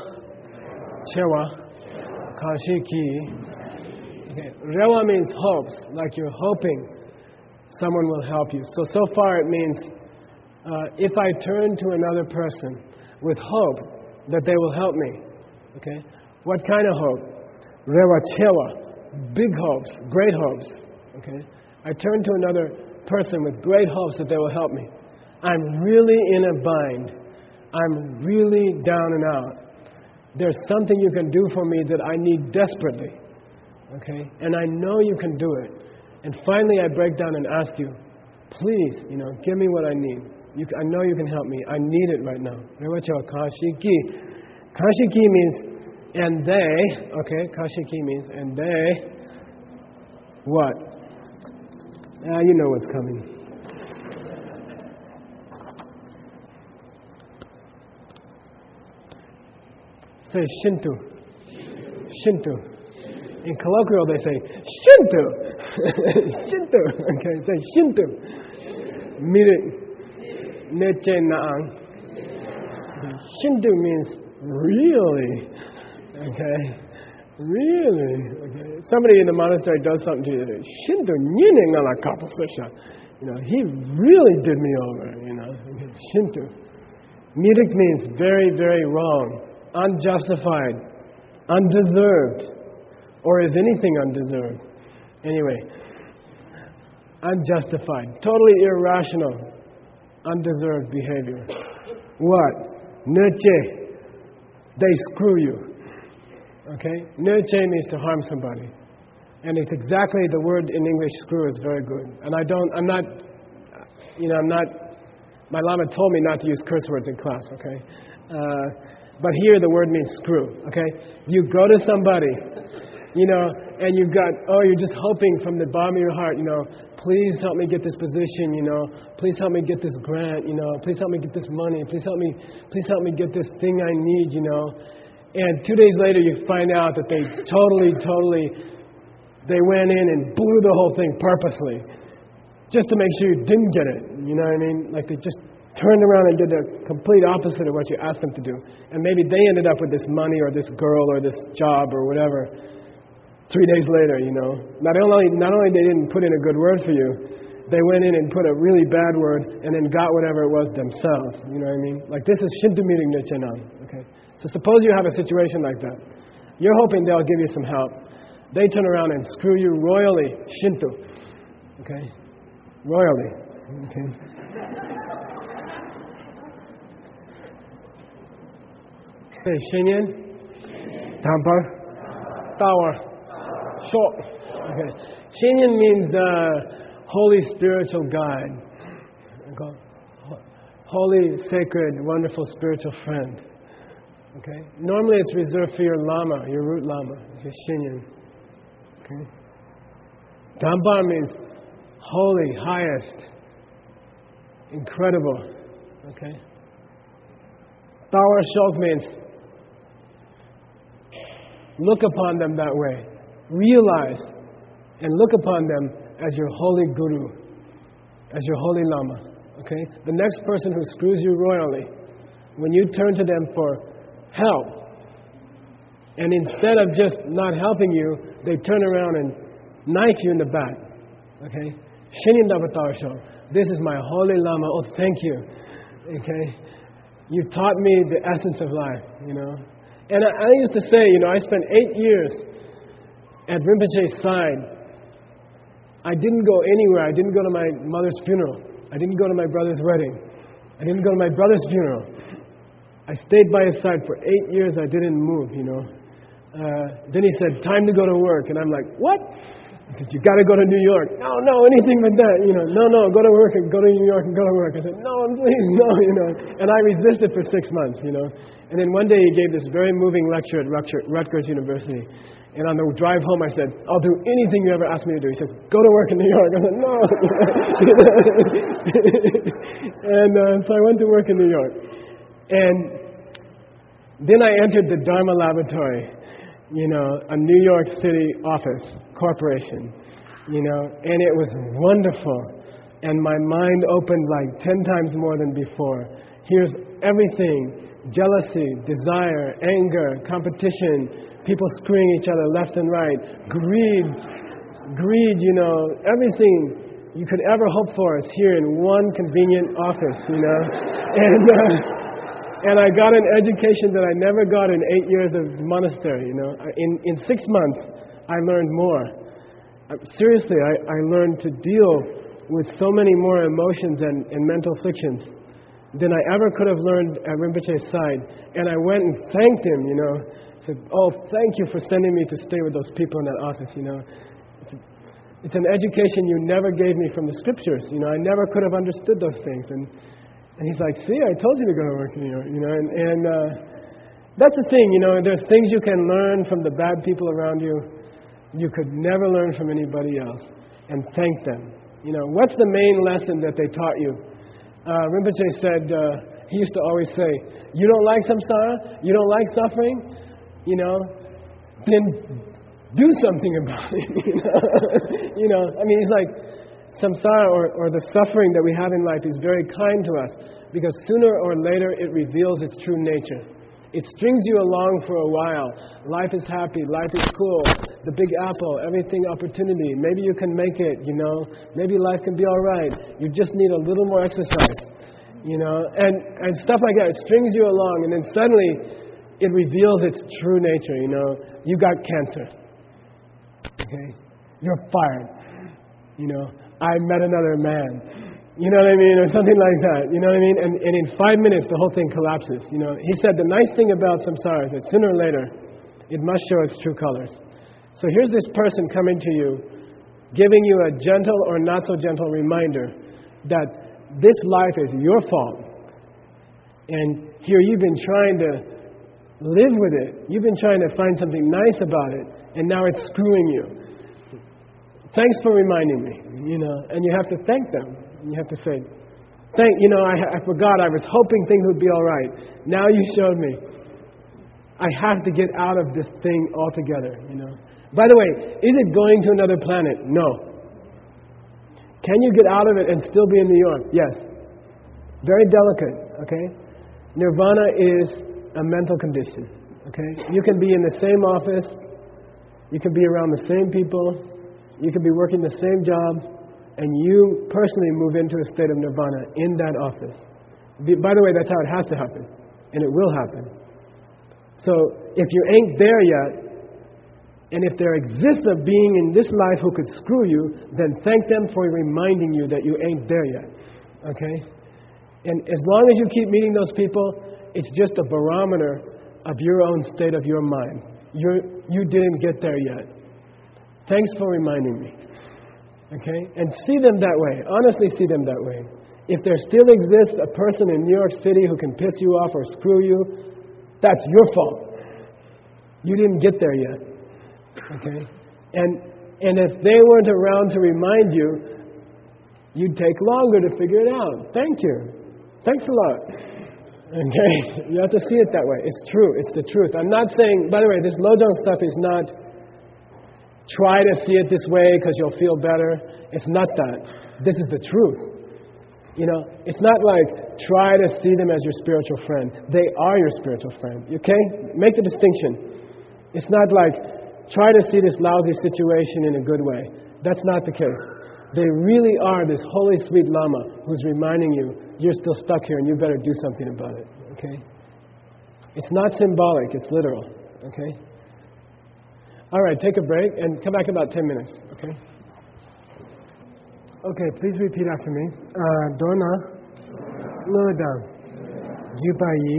Chewa, Kashiki. Okay. Rewa means hopes, like you're hoping someone will help you. So, so far it means Uh, if I turn to another person with hope that they will help me, okay? What kind of hope? Rewa chewa, big hopes, great hopes, okay? I turn to another person with great hopes that they will help me. I'm really in a bind. I'm really down and out. There's something you can do for me that I need desperately, okay? And I know you can do it. And finally I break down and ask you, please, you know, give me what I need. You, I know you can help me. I need it right now. Kashiki. Kashiki means, and they, okay, Kashiki means, and they, what? Ah, you know what's coming. Say Shinto. Shinto. In colloquial they say, Shinto. Shinto. Okay, say Shinto. Meaning, Neche Naang. Shinto means really. Okay? Really. Okay. Somebody in the monastery does something to you, they say, Shinto nyine ngala kapasasha. You know, he really did me over, you know. Okay. Shinto. Mirik means very, very wrong. Unjustified. undeserved. Or is anything undeserved? Anyway, unjustified, totally irrational, undeserved behavior. What? Neche. They screw you. Okay? Neche means to harm somebody. And it's exactly the word in English, screw, is very good. And I don't, I'm not, you know, I'm not, my Lama told me not to use curse words in class, okay? Uh, but here the word means screw, okay? You go to somebody, you know, and you've got, oh, you're just hoping from the bottom of your heart, you know, please help me get this position, you know, please help me get this grant, you know, please help me get this money, please help me, please help me get this thing I need, you know. And two days later you find out that they totally, totally, they went in and blew the whole thing purposely, just to make sure you didn't get it, you know what I mean? Like they just turned around and did the complete opposite of what you asked them to do. And maybe they ended up with this money or this girl or this job or whatever. Three days later, you know, not only not only they didn't put in a good word for you, they went in and put a really bad word and then got whatever it was themselves. You know what I mean? Like this is Shinto meeting Nichinan. Okay, so suppose you have a situation like that. You're hoping they'll give you some help. They turn around and screw you royally, Shinto. Okay, royally. Okay. Okay, Shinyan, Tampar, Tower. Short. Okay. Shinyan means uh, holy spiritual guide. Holy, sacred, wonderful spiritual friend. Okay. Normally it's reserved for your Lama, your root Lama. Okay. Shinyan. Okay. Dambar means holy, highest, incredible. Okay. Tawar Shok means look upon them that way. Realize and look upon them as your holy guru, as your holy Lama. Okay? The next person who screws you royally, when you turn to them for help, and instead of just not helping you, they turn around and knife you in the back. Okay? Shinin Davatawasho. This is my holy Lama. Oh, thank you. Okay? You taught me the essence of life, you know. And I, I used to say, you know, I spent eight years at Rinpoche's side. I didn't go anywhere. I didn't go to my mother's funeral. I didn't go to my brother's wedding. I didn't go to my brother's funeral. I stayed by his side for eight years. I didn't move, you know. Uh, then he said, time to go to work. And I'm like, what? He said, you got to go to New York. No, no, anything but that. You know, no, no, go to work and go to New York and go to work. I said, no, please, no, you know. And I resisted for six months, you know. And then one day he gave this very moving lecture at Rutgers University. And on the drive home, I said, I'll do anything you ever ask me to do. He says, go to work in New York. I said, no. and uh, so I went to work in New York. And then I entered the Dharma Laboratory, you know, a New York City office, corporation, you know, and it was wonderful. And my mind opened like ten times more than before. Here's everything. Jealousy, desire, anger, competition, people screwing each other left and right, greed, greed, you know, everything you could ever hope for is here in one convenient office, you know. And uh, and I got an education that I never got in eight years of monastery, you know. In in six months, I learned more. Seriously, I, I learned to deal with so many more emotions and, and mental afflictions than I ever could have learned at Rinpoche's side. And I went and thanked him, you know. Said, oh, thank you for sending me to stay with those people in that office, you know. It's, a, it's an education you never gave me from the scriptures, you know. I never could have understood those things. And and he's like, see, I told you to go to work in New York, you know. And, and uh, that's the thing, you know. There's things you can learn from the bad people around you you could never learn from anybody else. And thank them. You know, what's the main lesson that they taught you? Uh, Rinpoche said, uh, he used to always say, you don't like samsara? You don't like suffering? You know, then do something about it. You know, you know I mean, he's like, samsara or, or the suffering that we have in life is very kind to us because sooner or later it reveals its true nature. It strings you along for a while. Life is happy. Life is cool. The big apple, everything opportunity. Maybe you can make it, you know. Maybe life can be all right. You just need a little more exercise, you know. And, and stuff like that. It strings you along. And then suddenly it reveals its true nature. You know, you got cancer. Okay, you're fired. You know, I met another man. You know what I mean? Or something like that. You know what I mean? And, and in five minutes, the whole thing collapses. You know, he said the nice thing about samsara is that sooner or later, it must show its true colors. So here's this person coming to you, giving you a gentle or not so gentle reminder that this life is your fault. And here you've been trying to live with it. You've been trying to find something nice about it. And now it's screwing you. Thanks for reminding me, you know. And you have to thank them. You have to say, thank, you know, I, I forgot. I was hoping things would be all right. Now you showed me. I have to get out of this thing altogether, you know. By the way, is it going to another planet? No. Can you get out of it and still be in New York? Yes. Very delicate, okay? Nirvana is a mental condition, okay? You can be in the same office. You can be around the same people. You can be working the same job. And you personally move into a state of nirvana in that office. By the way, that's how it has to happen. And it will happen. So, if you ain't there yet, and if there exists a being in this life who could screw you, then thank them for reminding you that you ain't there yet. Okay? And as long as you keep meeting those people, it's just a barometer of your own state of your mind. You're, you didn't get there yet. Thanks for reminding me. Okay? And see them that way. Honestly see them that way. If there still exists a person in New York City who can piss you off or screw you, that's your fault. You didn't get there yet. Okay? And and if they weren't around to remind you, you'd take longer to figure it out. Thank you. Thanks a lot. Okay? You have to see it that way. It's true. It's the truth. I'm not saying, by the way, this Lojong stuff is not try to see it this way because you'll feel better. It's not that. This is the truth. You know, it's not like try to see them as your spiritual friend. They are your spiritual friend. Okay? Make the distinction. It's not like try to see this lousy situation in a good way. That's not the case. They really are this holy, sweet Lama who's reminding you, you're still stuck here and you better do something about it. Okay? It's not symbolic, it's literal. Okay? All right, take a break and come back in about ten minutes. Okay? Okay, please repeat after me. Uh, Dona, Lodam, Yubayi,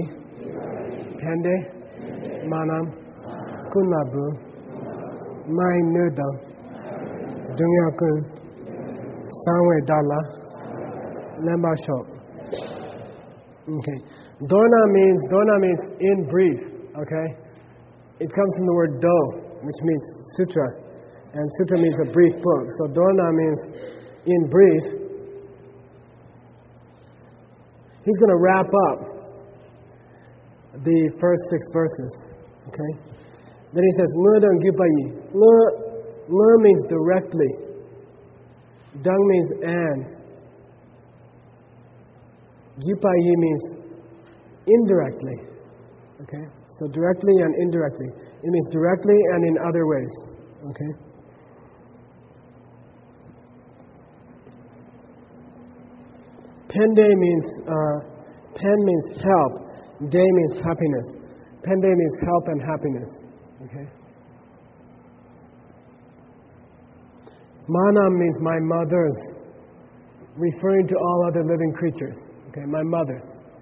Pende, Manam, Kunlabu, Mai Nudam, Dungyakun, Sangwe Dala, Lembashok. Okay. Dona means, Dona means in brief, okay? It comes from the word Do, which means sutra. And sutra means a brief book. So Dona means in brief. He's going to wrap up the first six verses. Okay? Then he says, Ngue Dung Gyupayi. Ngue means directly. Dung means and. Gyupayi means indirectly. Okay? So directly and indirectly. It means directly and in other ways. Okay? Pende means, uh, pen means help. Day means happiness. Pende means help and happiness. Okay? Manam means my mothers, referring to all other living creatures. Okay, my mothers.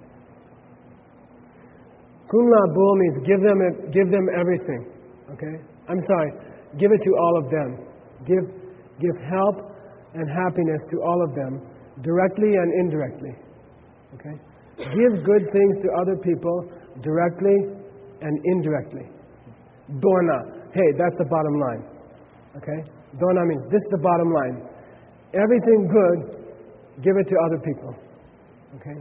Kunla Bul means give them give them everything. Okay? I'm sorry, give it to all of them. Give give help and happiness to all of them, directly and indirectly. Okay? Give good things to other people directly and indirectly. Dona. Hey, that's the bottom line. Okay? Dona means this is the bottom line. Everything good, give it to other people. Okay?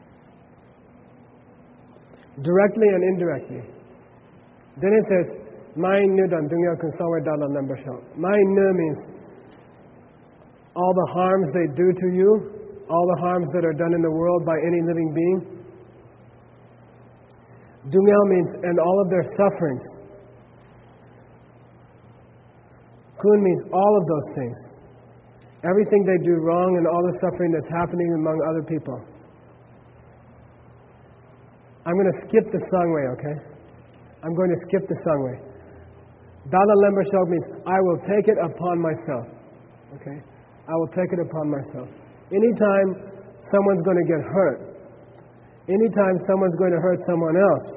Directly and indirectly. Then it says, Mai Nudan Dungya Kunsawa Dala Nambasho. Mai Nu means all the harms they do to you, all the harms that are done in the world by any living being. Dungya means and all of their sufferings. Kun means all of those things. Everything they do wrong and all the suffering that's happening among other people. I'm going to skip the Sangwe, okay? I'm going to skip the Sangwe. Dala Lemba Shok means I will take it upon myself. Okay? I will take it upon myself. Anytime someone's going to get hurt, anytime someone's going to hurt someone else,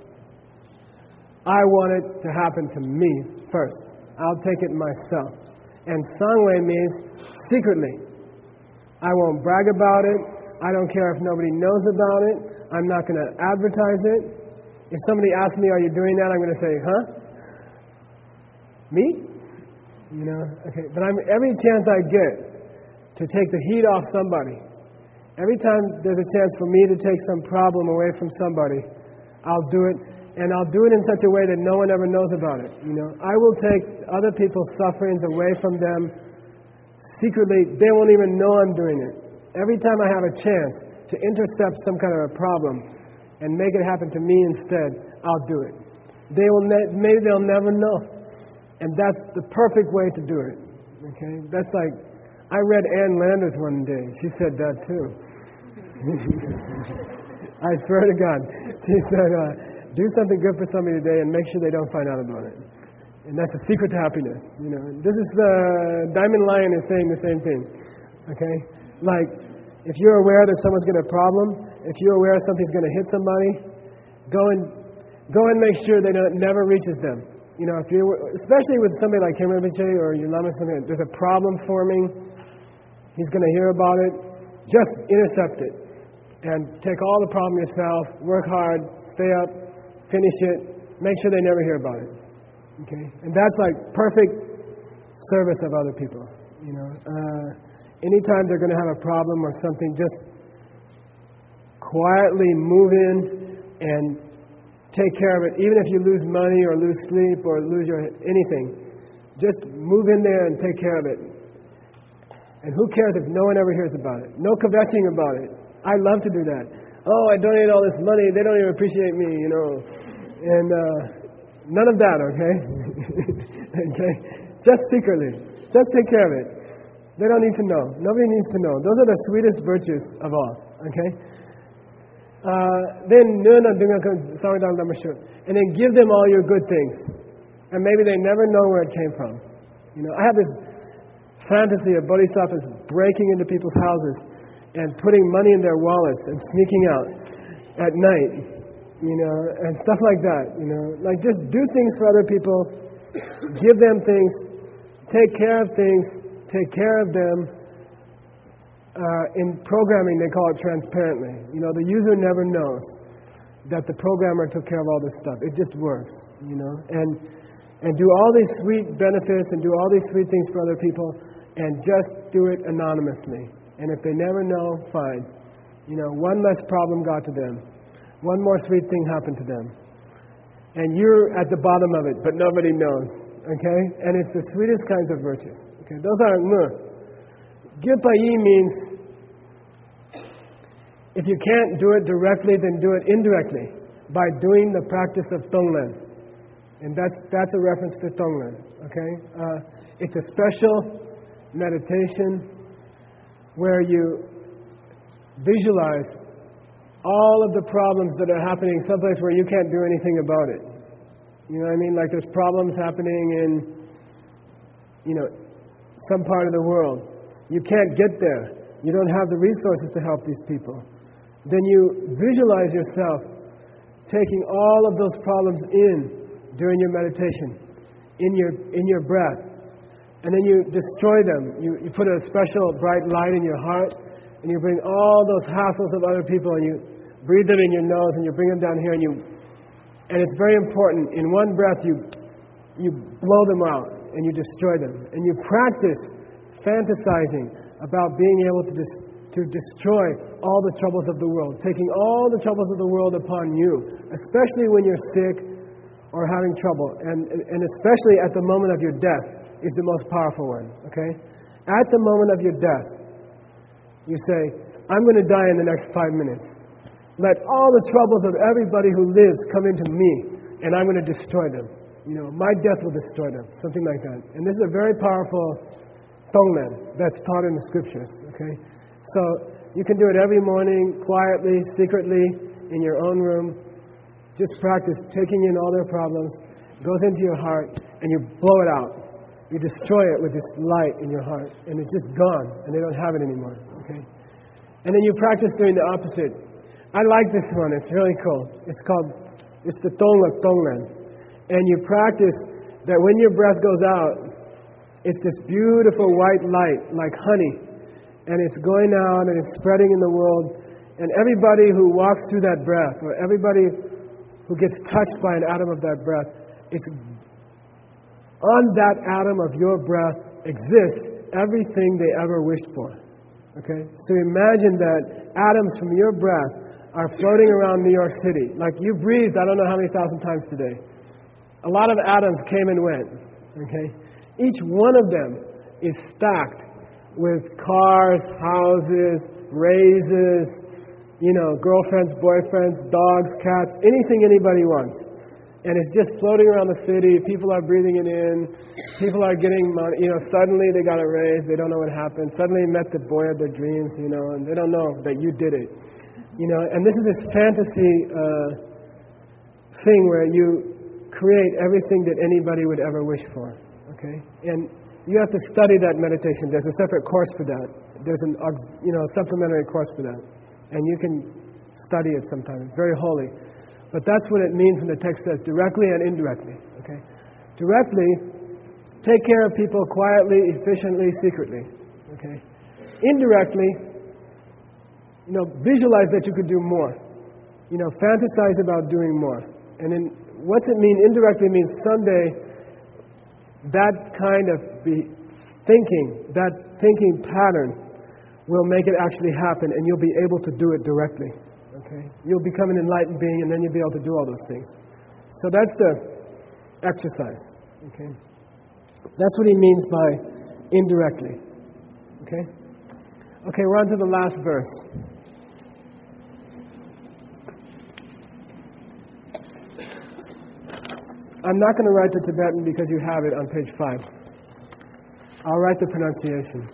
I want it to happen to me first. I'll take it myself. And Sangwe means secretly. I won't brag about it. I don't care if nobody knows about it. I'm not going to advertise it. If somebody asks me, are you doing that? I'm going to say, huh? Me? You know, okay. But I'm, every chance I get to take the heat off somebody, every time there's a chance for me to take some problem away from somebody, I'll do it. And I'll do it in such a way that no one ever knows about it. You know, I will take other people's sufferings away from them secretly. They won't even know I'm doing it. Every time I have a chance to intercept some kind of a problem and make it happen to me instead, I'll do it. They will ne- maybe they'll never know. And that's the perfect way to do it. Okay? That's like, I read Ann Landers one day. She said that too. I swear to God. She said, uh, do something good for somebody today and make sure they don't find out about it. And that's a secret to happiness. You know, this is uh, Diamond Lion is saying the same thing. Okay, like if you're aware that someone's got a problem, if you're aware something's going to hit somebody, go and go and make sure that it never reaches them. You know, if you, especially with somebody like Khmer Rinpoche or your Lama, something, there's a problem forming. He's going to hear about it. Just intercept it and take all the problem yourself. Work hard, stay up, finish it. Make sure they never hear about it. Okay, and that's like perfect service of other people. You know, uh, anytime they're going to have a problem or something, just quietly move in and take care of it. Even if you lose money or lose sleep or lose your anything, just move in there and take care of it. And who cares if no one ever hears about it? No kvetching about it. I love to do that. Oh, I donate all this money. They don't even appreciate me, you know. And uh, none of that, okay? Okay? Just secretly. Just take care of it. They don't need to know. Nobody needs to know. Those are the sweetest virtues of all, okay? Uh, then, and then give them all your good things. And maybe they never know where it came from. You know, I have this fantasy of bodhisattvas breaking into people's houses and putting money in their wallets and sneaking out at night, you know, and stuff like that, you know. Like just do things for other people, give them things, take care of things, take care of them. Uh, in programming, they call it transparently. You know, the user never knows that the programmer took care of all this stuff. It just works, you know. And and do all these sweet benefits and do all these sweet things for other people and just do it anonymously. And if they never know, fine. You know, one less problem got to them. One more sweet thing happened to them. And you're at the bottom of it, but nobody knows. Okay? And it's the sweetest kinds of virtues. Okay? Those are ng. Gilpayi means if you can't do it directly, then do it indirectly by doing the practice of Tonglen. And that's that's a reference to Tonglen. Okay? Uh, it's a special meditation where you visualize all of the problems that are happening someplace where you can't do anything about it. You know what I mean? Like there's problems happening in, you know, some part of the world. You can't get there. You don't have the resources to help these people. Then you visualize yourself taking all of those problems in during your meditation, in your in your breath. And then you destroy them. You, you put a special bright light in your heart, and you bring all those hassles of other people, and you breathe them in your nose, and you bring them down here, and you. And it's very important. In one breath, you you blow them out, and you destroy them, and you practice fantasizing about being able to dis, to destroy all the troubles of the world, taking all the troubles of the world upon you, especially when you're sick or having trouble, and and especially at the moment of your death. Is the most powerful one, okay? At the moment of your death, you say, I'm going to die in the next five minutes. Let all the troubles of everybody who lives come into me, and I'm going to destroy them. You know, my death will destroy them, something like that. And this is a very powerful Tonglen that's taught in the scriptures, okay? So you can do it every morning, quietly, secretly, in your own room. Just practice taking in all their problems, goes into your heart, and you blow it out. You destroy it with this light in your heart, and it's just gone, and they don't have it anymore. Okay? And then you practice doing the opposite. I like this one. It's really cool. It's called, it's the Tongla Tonglen. And you practice that when your breath goes out, it's this beautiful white light, like honey. And it's going out and it's spreading in the world. And everybody who walks through that breath, or everybody who gets touched by an atom of that breath, it's on that atom of your breath exists everything they ever wished for. Okay? So imagine that atoms from your breath are floating around New York City. Like you breathed, I don't know how many thousand times today. A lot of atoms came and went. Okay? Each one of them is stacked with cars, houses, raises, you know, girlfriends, boyfriends, dogs, cats, anything anybody wants. And it's just floating around the city. People are breathing it in. People are getting money. You know, suddenly they got a raise. They don't know what happened. Suddenly they met the boy of their dreams, you know, and they don't know that you did it. You know, and this is this fantasy uh, thing where you create everything that anybody would ever wish for. Okay? And you have to study that meditation. There's a separate course for that. There's an, you know, supplementary course for that. And you can study it sometime. It's very holy. But that's what it means when the text says directly and indirectly. Okay? Directly, take care of people quietly, efficiently, secretly. Okay? Indirectly, you know, visualize that you could do more. You know, fantasize about doing more. And then, what's it mean? Indirectly means someday that kind of be thinking, that thinking pattern will make it actually happen, and you'll be able to do it directly. Okay? You'll become an enlightened being, and then you'll be able to do all those things. So that's the exercise. Okay? That's what he means by indirectly. Okay? Okay, we're on to the last verse. I'm not going to write the Tibetan because you have it on page five. I'll write the pronunciation.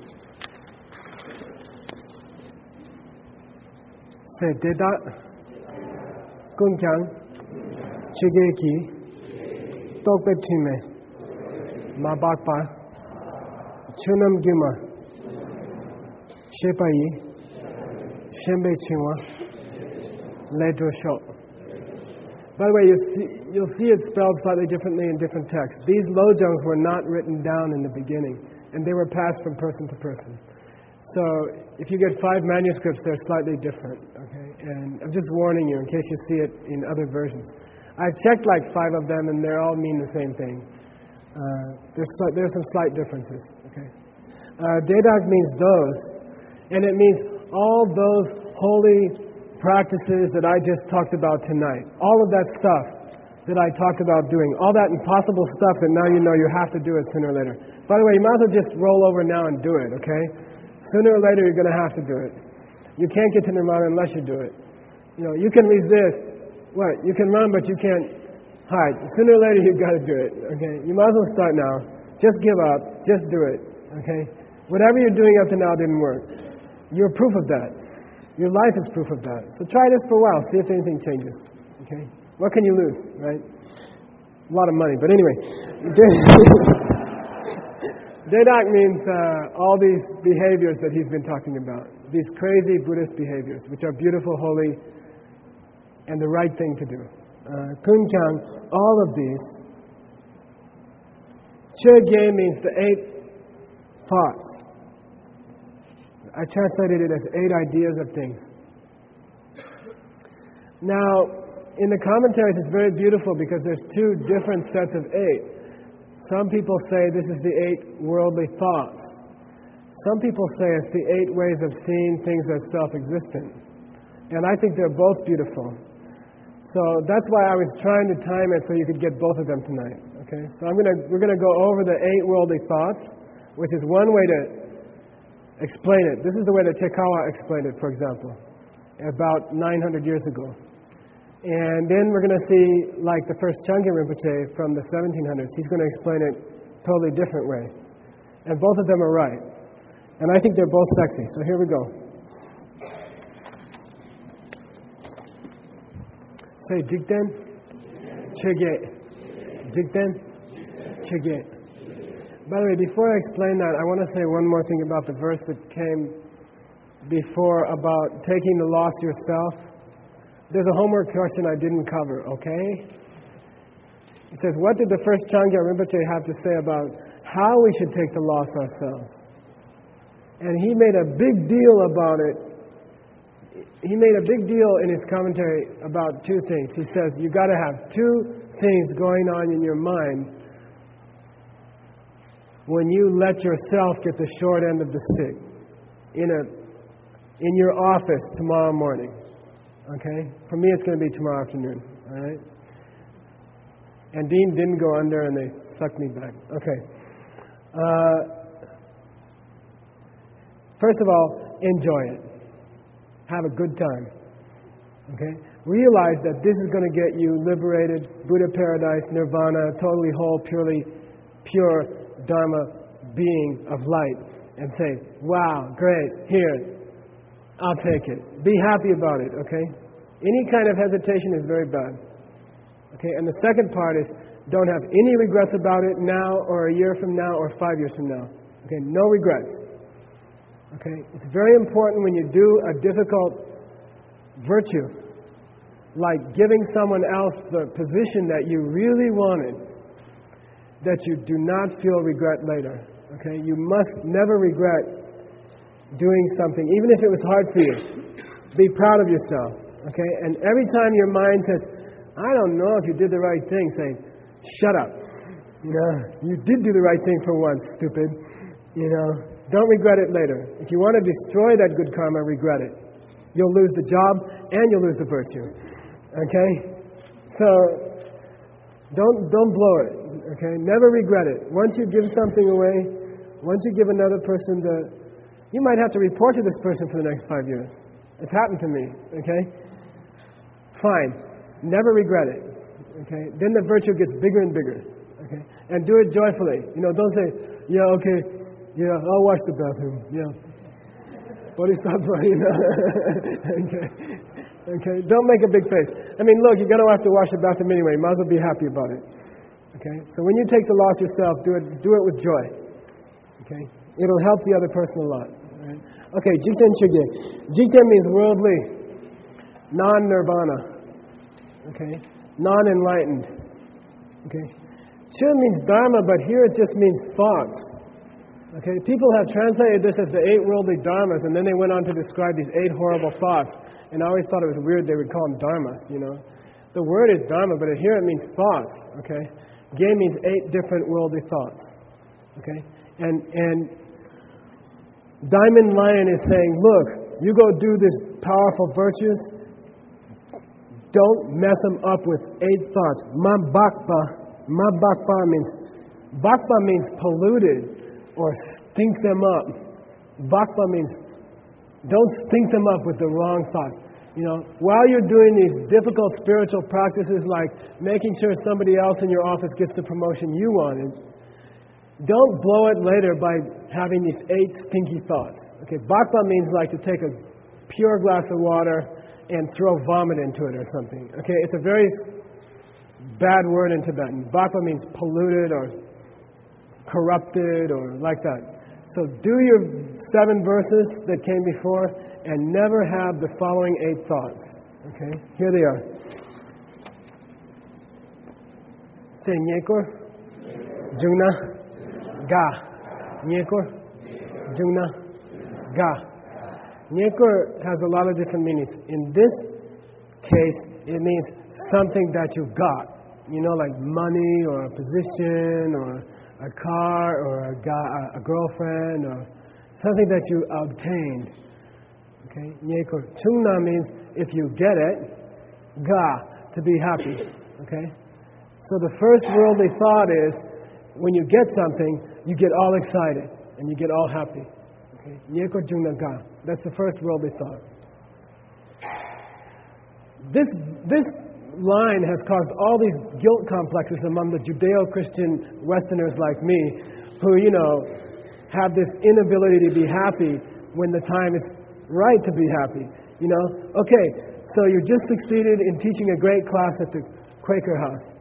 Say Dedak Kunkyang Chigeki Tokpep Chime Mabakpa Chunam Gima Shepai Shembe Chingwa Ledro Shop. By the way, you see, you'll see it spelled slightly differently in different texts. These lojongs were not written down in the beginning, and they were passed from person to person. So if you get five manuscripts, they're slightly different. Okay, and I'm just warning you in case you see it in other versions. I've checked like five of them, and they all mean the same thing. Uh, there's there's some slight differences. Okay, uh, Dedak means those, and it means all those holy practices that I just talked about tonight. All of that stuff that I talked about doing. All that impossible stuff that now you know you have to do it sooner or later. By the way, you might as well just roll over now and do it, okay? Sooner or later you're going to have to do it. You can't get to Nirvana unless you do it. You know, you can resist. What? You can run, but you can't hide. Sooner or later you've got to do it, okay? You might as well start now. Just give up. Just do it, okay? Whatever you're doing up to now didn't work. You're proof of that. Your life is proof of that. So try this for a while. See if anything changes. Okay? What can you lose, right? A lot of money. But anyway. Dedak means uh, all these behaviors that he's been talking about. These crazy Buddhist behaviors, which are beautiful, holy, and the right thing to do. Kunkyang, all of these. Chögye means the eight thoughts. I translated it as eight ideas of things. Now, in the commentaries it's very beautiful because there's two different sets of eight. Some people say this is the eight worldly thoughts. Some people say it's the eight ways of seeing things as self-existent. And I think they're both beautiful. So that's why I was trying to time it so you could get both of them tonight. Okay? So I'm gonna we're gonna go over the eight worldly thoughts, which is one way to explain it. This is the way that Chekawa explained it, for example, about nine hundred years ago. And then we're going to see, like the first Changyur Rinpoche from the seventeen hundreds, he's going to explain it totally different way. And both of them are right. And I think they're both sexy. So here we go. Say Jigten. Chige. Jigten? Chige. By the way, before I explain that, I want to say one more thing about the verse that came before about taking the loss yourself. There's a homework question I didn't cover, okay? It says, what did the first Changyar Rinpoche have to say about how we should take the loss ourselves? And he made a big deal about it. He made a big deal in his commentary about two things. He says, you got to have two things going on in your mind when you let yourself get the short end of the stick in a in your office tomorrow morning. Okay? For me, it's going to be tomorrow afternoon. All right? And Dean didn't go under and they sucked me back. Okay. Uh, first of all, enjoy it. Have a good time. Okay? Realize that this is going to get you liberated, Buddha paradise, nirvana, totally whole, purely pure Dharma being of light. And say, wow, great, here, I'll take it. Be happy about it, okay? Any kind of hesitation is very bad. Okay, and the second part is don't have any regrets about it now or a year from now or five years from now. Okay, no regrets. Okay, it's very important when you do a difficult virtue, like giving someone else the position that you really wanted, that you do not feel regret later. Okay, you must never regret doing something, even if it was hard for you. Be proud of yourself, okay? And every time your mind says, I don't know if you did the right thing, say, shut up. You know, you did do the right thing for once, stupid. You know, don't regret it later. If you want to destroy that good karma, regret it. You'll lose the job and you'll lose the virtue, okay? So, don't don't blow it, okay? Never regret it. Once you give something away, once you give another person the You might have to report to this person for the next five years. It's happened to me, okay? Fine. Never regret it, okay? Then the virtue gets bigger and bigger, okay? And do it joyfully. You know, don't say, yeah, okay, yeah, I'll wash the bathroom, yeah. Bodhisattva, you know? okay. Okay? Don't make a big face. I mean, look, you're going to have to wash the bathroom anyway. Might as well be happy about it, okay? So when you take the loss yourself, do it, do it with joy, okay? It'll help the other person a lot. Right? Okay, Jikten Shige. Jikten means worldly, non-nirvana. Okay? Non-enlightened. Okay? Chu means dharma, but here it just means thoughts. Okay? People have translated this as the eight worldly dharmas, and then they went on to describe these eight horrible thoughts. And I always thought it was weird they would call them dharmas, you know. The word is dharma, but here it means thoughts. Okay? Ge means eight different worldly thoughts. Okay? And and Diamond Lion is saying, look, you go do these powerful virtues, don't mess them up with eight thoughts. Ma bakpa, ma bakpa means, bakpa means polluted or stink them up. Bakpa means don't stink them up with the wrong thoughts. You know, while you're doing these difficult spiritual practices like making sure somebody else in your office gets the promotion you wanted, don't blow it later by having these eight stinky thoughts. Okay, bakpa means like to take a pure glass of water and throw vomit into it or something. Okay, it's a very bad word in Tibetan. Bakpa means polluted or corrupted or like that. So do your seven verses that came before and never have the following eight thoughts. Okay, here they are. Say Nyekor, Juna, Ga. Nyekor, Juna, Ga. Nyekor has a lot of different meanings. In this case, it means something that you got. You know, like money or a position or a car or a, guy, a girlfriend or something that you obtained. Okay? Nyekor. Chungna means if you get it. Ga, to be happy. Okay? So the first worldly thought is, when you get something, you get all excited and you get all happy. Okay? Nyekor Jungna Ga. That's the first worldly thought. This this line has caused all these guilt complexes among the Judeo-Christian Westerners like me, who, you know, have this inability to be happy when the time is right to be happy. You know, okay, so you just succeeded in teaching a great class at the Quaker house.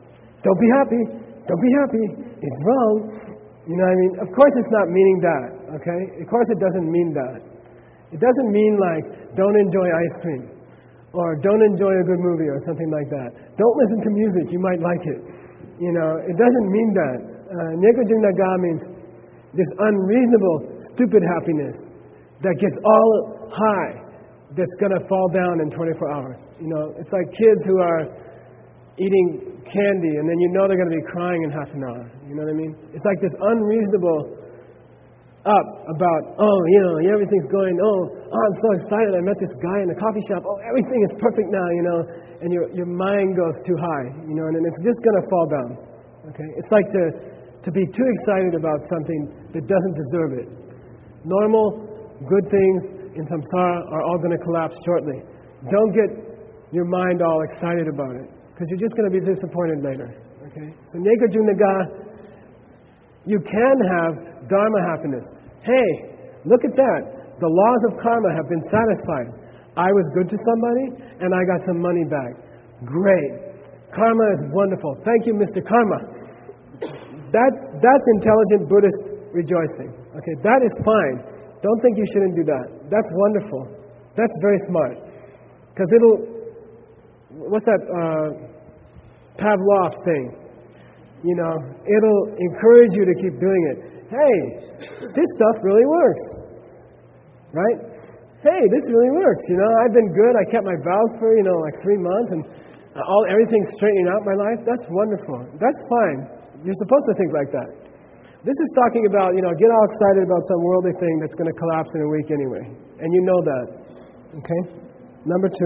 don't be happy, don't be happy, it's wrong. You know what I mean? Of course it's not meaning that, okay? Of course it doesn't mean that. It doesn't mean like, don't enjoy ice cream, or don't enjoy a good movie, or something like that. Don't listen to music, you might like it. You know, it doesn't mean that. Nyekujung Naga means this unreasonable, stupid happiness that gets all high, that's going to fall down in twenty-four hours. You know, it's like kids who are eating candy and then you know they're going to be crying in half an hour. You know what I mean? It's like this unreasonable up about, oh, you know, everything's going, oh, oh, I'm so excited. I met this guy in the coffee shop. Oh, everything is perfect now, you know. And your your mind goes too high, you know, and then it's just going to fall down. Okay? It's like to, to be too excited about something that doesn't deserve it. Normal, good things in samsara are all going to collapse shortly. Don't get your mind all excited about it, because you're just going to be disappointed later. Okay? So Nyekujung Naga, you can have dharma happiness. Hey, look at that. The laws of karma have been satisfied. I was good to somebody and I got some money back. Great. Karma is wonderful. Thank you, Mister Karma. That that's intelligent Buddhist rejoicing. Okay, that is fine. Don't think you shouldn't do that. That's wonderful. That's very smart. Because it'll, what's that uh, Pavlov thing? You know, it'll encourage you to keep doing it. Hey, this stuff really works. Right? Hey, this really works. You know, I've been good. I kept my vows for, you know, like three months and all everything's straightening out in my life. That's wonderful. That's fine. You're supposed to think like that. This is talking about, you know, get all excited about some worldly thing that's going to collapse in a week anyway. And you know that. Okay? Number two.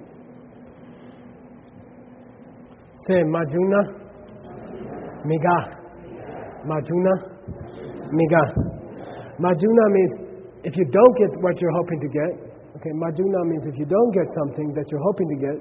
Say, Majuna. Miga. Majuna. Miga. Majuna means if you don't get what you're hoping to get. Okay, Majuna means if you don't get something that you're hoping to get.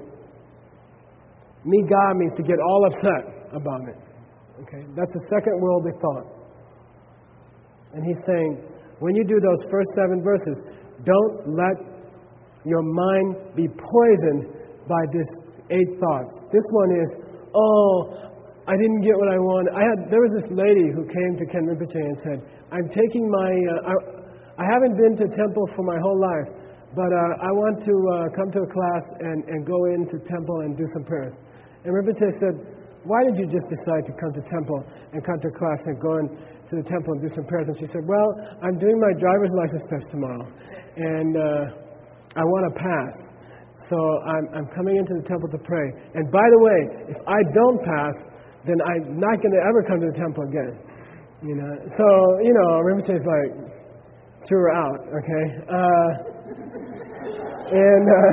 Miga means to get all upset about it. Okay, that's the second worldly thought. And he's saying, when you do those first seven verses, don't let your mind be poisoned by this eight thoughts. This one is, oh, I didn't get what I wanted. I had there was this lady who came to Ken Rinpoche and said, "I'm taking my. Uh, I, I haven't been to temple for my whole life, but uh, I want to uh, come to a class and, and go into temple and do some prayers." And Rinpoche said, "Why did you just decide to come to temple and come to class and go in to the temple and do some prayers?" And she said, "Well, I'm doing my driver's license test tomorrow, and uh, I want to pass. So I'm, I'm coming into the temple to pray. And by the way, if I don't pass, then I'm not going to ever come to the temple again." You know, so, you know, Rinpoche's like, threw her out, okay? Uh, and uh,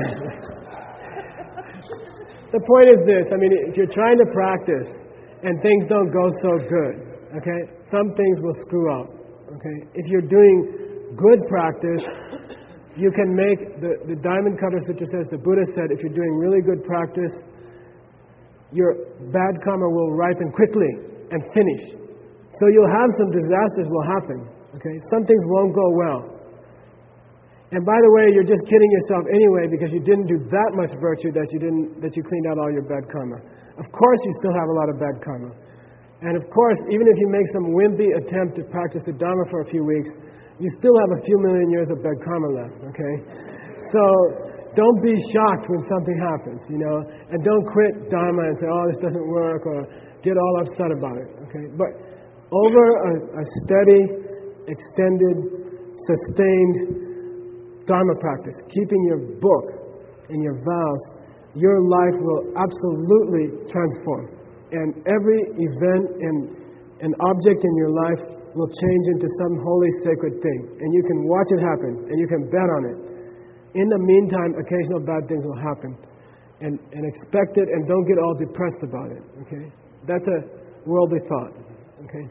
the point is this, I mean, if you're trying to practice and things don't go so good, okay, some things will screw up, okay? If you're doing good practice, you can make, the, the Diamond Cutter Sutra says, the Buddha said, if you're doing really good practice, your bad karma will ripen quickly and finish. So you'll have some disasters will happen. Okay, some things won't go well. And by the way, you're just kidding yourself anyway because you didn't do that much virtue that you didn't that you cleaned out all your bad karma. Of course, you still have a lot of bad karma. And of course, even if you make some wimpy attempt to practice the Dharma for a few weeks, you still have a few million years of bad karma left. Okay, so don't be shocked when something happens, you know, and don't quit Dharma and say, "Oh, this doesn't work," or get all upset about it. Okay, but over a, a steady, extended, sustained Dharma practice, keeping your book and your vows, your life will absolutely transform. And every event and an object in your life will change into some holy, sacred thing. And you can watch it happen, and you can bet on it. In the meantime, occasional bad things will happen. And, and expect it, and don't get all depressed about it. Okay? That's a worldly thought. Okay?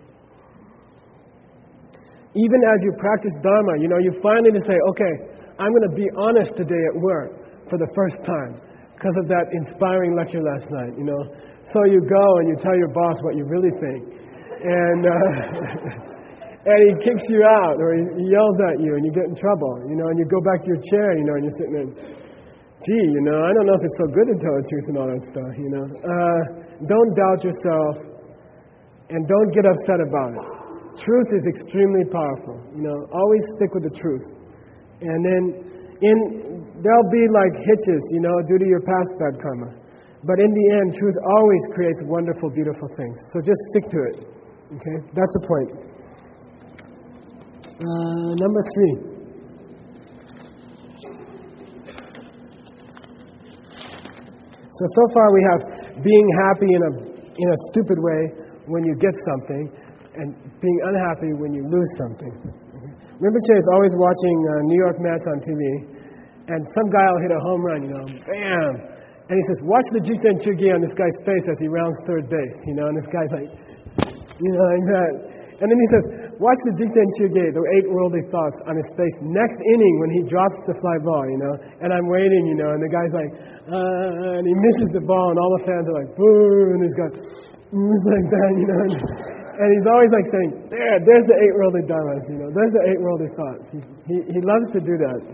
Even as you practice Dharma, you know, you finally say, okay, I'm going to be honest today at work for the first time because of that inspiring lecture last night, you know. So you go and you tell your boss what you really think. And uh, and he kicks you out or he yells at you and you get in trouble, you know, and you go back to your chair, you know, and you're sitting there, gee, you know, I don't know if it's so good to tell the truth and all that stuff, you know. Uh, don't doubt yourself, and don't get upset about it. Truth is extremely powerful. You know, always stick with the truth. And then in there'll be like hitches, you know, due to your past bad karma. But in the end, truth always creates wonderful, beautiful things. So just stick to it. Okay? That's the point. Uh, number three. So, so far we have being happy in a, in a stupid way when you get something, and being unhappy when you lose something. Rinpoche is always watching uh, New York Mets on T V, and some guy will hit a home run, you know, bam! And he says, watch the Jiten Chugi on this guy's face as he rounds third base, you know, and this guy's like, you know, like that. And then he says, watch the Jiten Chugi, the eight worldly thoughts, on his face next inning when he drops the fly ball, you know, and I'm waiting, you know, and the guy's like, uh, and he misses the ball, and all the fans are like, boo, and he's got, it's like that, you know. And, and he's always like saying, there, there's the eight worldly dharmas, you know, there's the eight worldly thoughts. He, he, he loves to do that.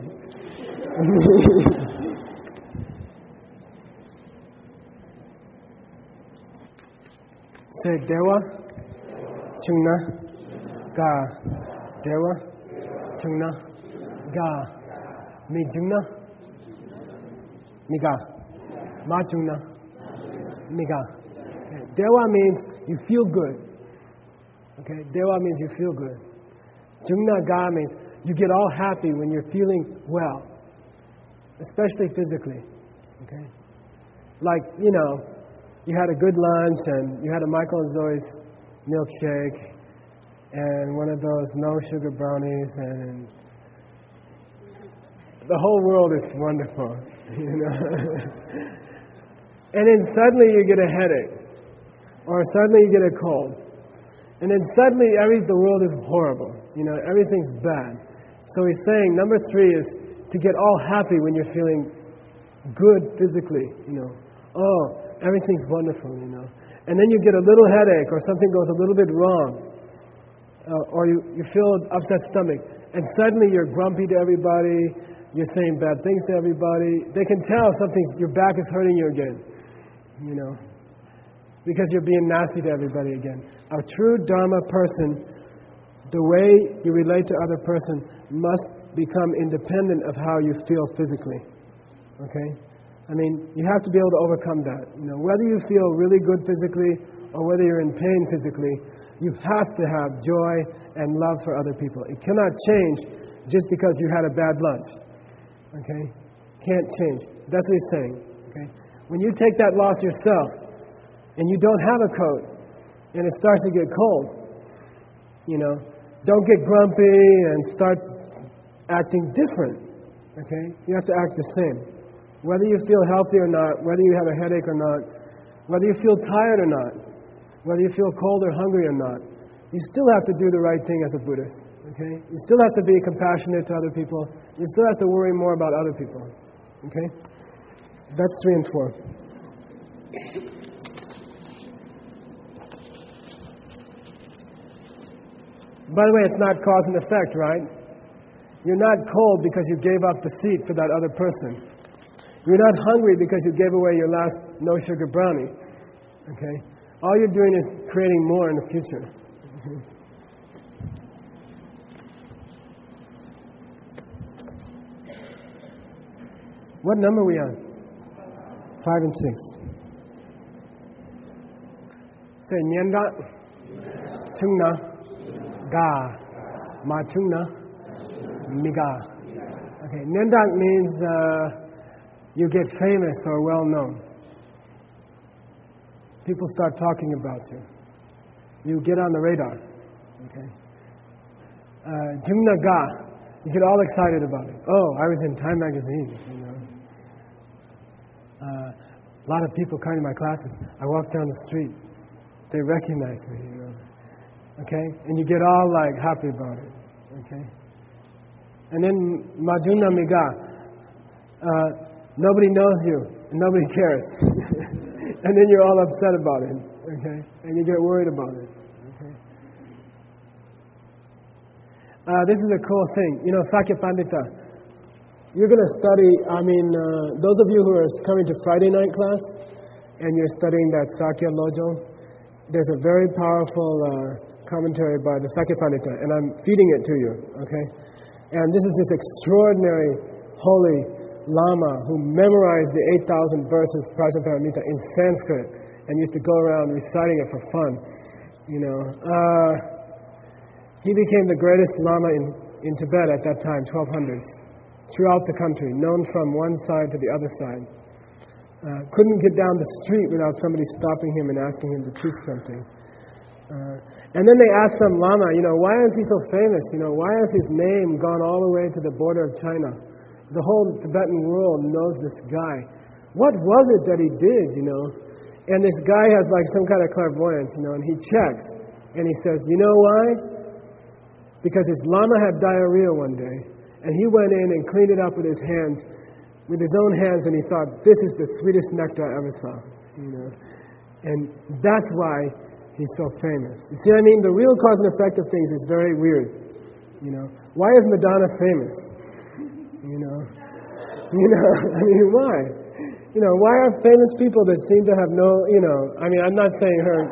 Say, Dewa, Chungna, Ga, Dewa, Chungna, Ga, Mi Chungna, Mi Ga, Ma Chungna, Mi Ga. Dewa means you feel good. Okay, Dewa means you feel good. Jungna Ga means you get all happy when you're feeling well, especially physically. Okay, like you know, you had a good lunch and you had a Michael and Zoe's milkshake and one of those no sugar brownies, and the whole world is wonderful, you know. And then suddenly you get a headache. Or suddenly you get a cold. And then suddenly every, the world is horrible. You know, everything's bad. So he's saying number three is to get all happy when you're feeling good physically. You know, oh, everything's wonderful, you know. And then you get a little headache or something goes a little bit wrong. Uh, or you, you feel upset stomach. And suddenly you're grumpy to everybody. You're saying bad things to everybody. They can tell something's, your back is hurting you again. You know. Because you're being nasty to everybody again. A true Dharma person, the way you relate to other person must become independent of how you feel physically. Okay? I mean, you have to be able to overcome that. You know, whether you feel really good physically or whether you're in pain physically, you have to have joy and love for other people. It cannot change just because you had a bad lunch. Okay? Can't change. That's what he's saying. Okay? When you take that loss yourself, and you don't have a coat, and it starts to get cold, you know, don't get grumpy and start acting different, okay? You have to act the same. Whether you feel healthy or not, whether you have a headache or not, whether you feel tired or not, whether you feel cold or hungry or not, you still have to do the right thing as a Buddhist, okay? You still have to be compassionate to other people. You still have to worry more about other people, okay? That's three and four. By the way, it's not cause and effect, right? You're not cold because you gave up the seat for that other person. You're not hungry because you gave away your last no-sugar brownie. Okay? All you're doing is creating more in the future. Okay? What number are we on? Five and six. Say, Nyanda, Chungna, Ga, Ma Chungna, Miga. Okay, Nyendak means uh, you get famous or well known. People start talking about you. You get on the radar. Okay. Uh, Jungna Ga, you get all excited about it. Oh, I was in Time magazine. You know. Uh, a lot of people come to my classes. I walk down the street. They recognize me. You know. Okay? And you get all like happy about it. Okay? And then Majuna Miga, uh, nobody knows you, and nobody cares. And then you're all upset about it. Okay? And you get worried about it. Okay? Uh, this is a cool thing. You know, Sakya Pandita, you're going to study, I mean, uh, those of you who are coming to Friday night class, and you're studying that Sakya Lojong, there's a very powerful uh, commentary by the Sakya Pandita, and I'm feeding it to you, okay? And this is this extraordinary holy Lama who memorized the eight thousand verses Prajnaparamita in Sanskrit and used to go around reciting it for fun, you know. Uh, he became the greatest Lama in, in Tibet at that time, twelve hundreds, throughout the country, known from one side to the other side. Uh, couldn't get down the street without somebody stopping him and asking him to teach something. Uh, and then they asked some Lama, you know, why is he so famous? You know, why has his name gone all the way to the border of China? The whole Tibetan world knows this guy. What was it that he did, you know? And this guy has like some kind of clairvoyance, you know, and he checks and he says, you know why? Because his Lama had diarrhea one day and he went in and cleaned it up with his hands, with his own hands, and he thought, this is the sweetest nectar I ever saw, you know? And that's why he's so famous. You see what I mean? The real cause and effect of things is very weird, you know? Why is Madonna famous? You know, you know, I mean, why? You know, why are famous people that seem to have no, you know, I mean, I'm not saying her,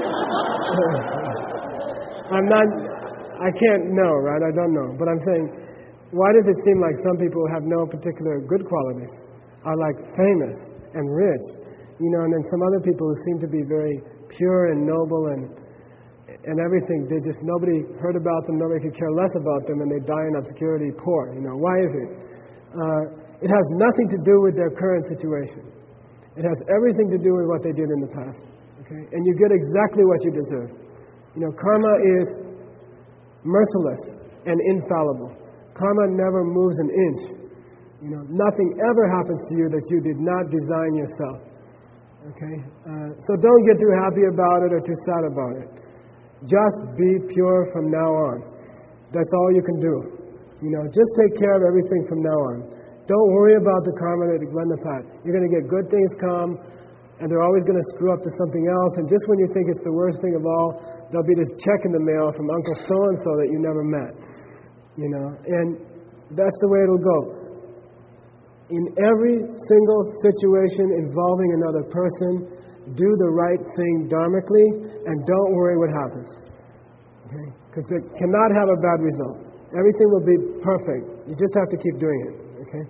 I'm not, I can't know, right? I don't know. But I'm saying, why does it seem like some people who have no particular good qualities are like famous and rich, you know, and then some other people who seem to be very pure and noble and and everything, they just, nobody heard about them, nobody could care less about them, and they die in obscurity poor. You know, why is it? Uh, it has nothing to do with their current situation. It has everything to do with what they did in the past. Okay? And you get exactly what you deserve. You know, karma is merciless and infallible. Karma never moves an inch. You know, nothing ever happens to you that you did not design yourself. Okay? Uh, so don't get too happy about it or too sad about it. Just be pure from now on. That's all you can do. You know, just take care of everything from now on. Don't worry about the karma that run the path. You're going to get good things come, and they're always going to screw up to something else. And just when you think it's the worst thing of all, there'll be this check in the mail from Uncle So-and-so that you never met. You know, and that's the way it'll go. In every single situation involving another person, do the right thing dharmically, and don't worry what happens. Okay? Because they cannot have a bad result. Everything will be perfect. You just have to keep doing it. Okay?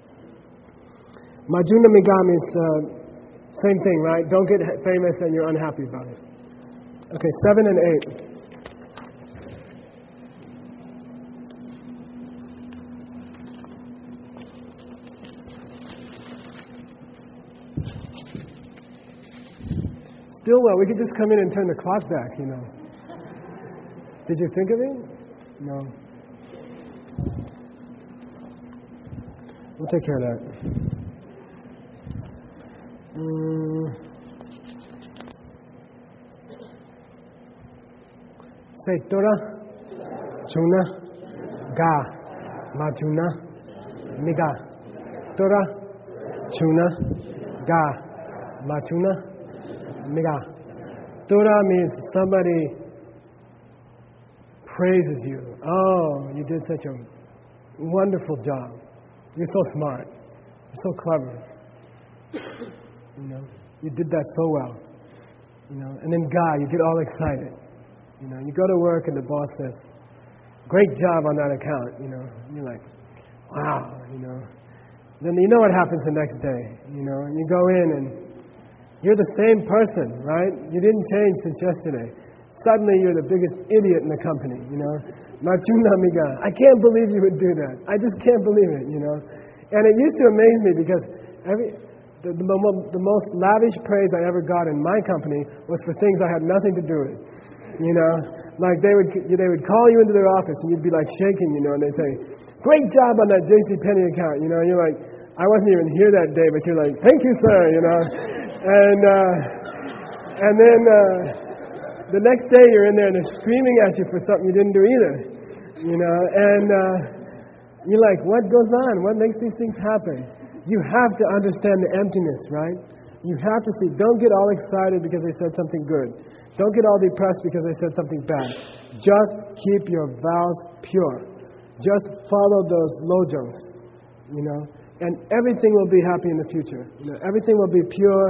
Majuna Miga means uh, same thing, right? Don't get famous and you're unhappy about it. Okay, seven and eight. Still well, we could just come in and turn the clock back, you know. Did you think of it? No. We'll take care of that. Mm. Say Tora, Chuna, Ga, Majuna, Miga. Tora, Chuna, Ga, Machuna, Miga. Tora means somebody praises you. Oh, you did such a wonderful job. You're so smart. You're so clever. You know, you did that so well. You know, and then Ga, you get all excited. You know, you go to work and the boss says, "Great job on that account." You know, and you're like, "Wow." You know, then you know what happens the next day. You know, and you go in and you're the same person, right? You didn't change since yesterday. Suddenly you're the biggest idiot in the company, you know. Machuna miga. I can't believe you would do that. I just can't believe it, you know. And it used to amaze me because every the, the, the most lavish praise I ever got in my company was for things I had nothing to do with. You know, like they would they would call you into their office and you'd be like shaking, you know, and they'd say, "Great job on that J C Penney account," you know. And you're like, I wasn't even here that day, but you're like, "Thank you, sir," you know. And uh, and then uh, the next day you're in there and they're screaming at you for something you didn't do either, you know. And uh, you're like, what goes on? What makes these things happen? You have to understand the emptiness, right? You have to see. Don't get all excited because they said something good. Don't get all depressed because they said something bad. Just keep your vows pure. Just follow those lojongs, you know. And everything will be happy in the future. You know, everything will be pure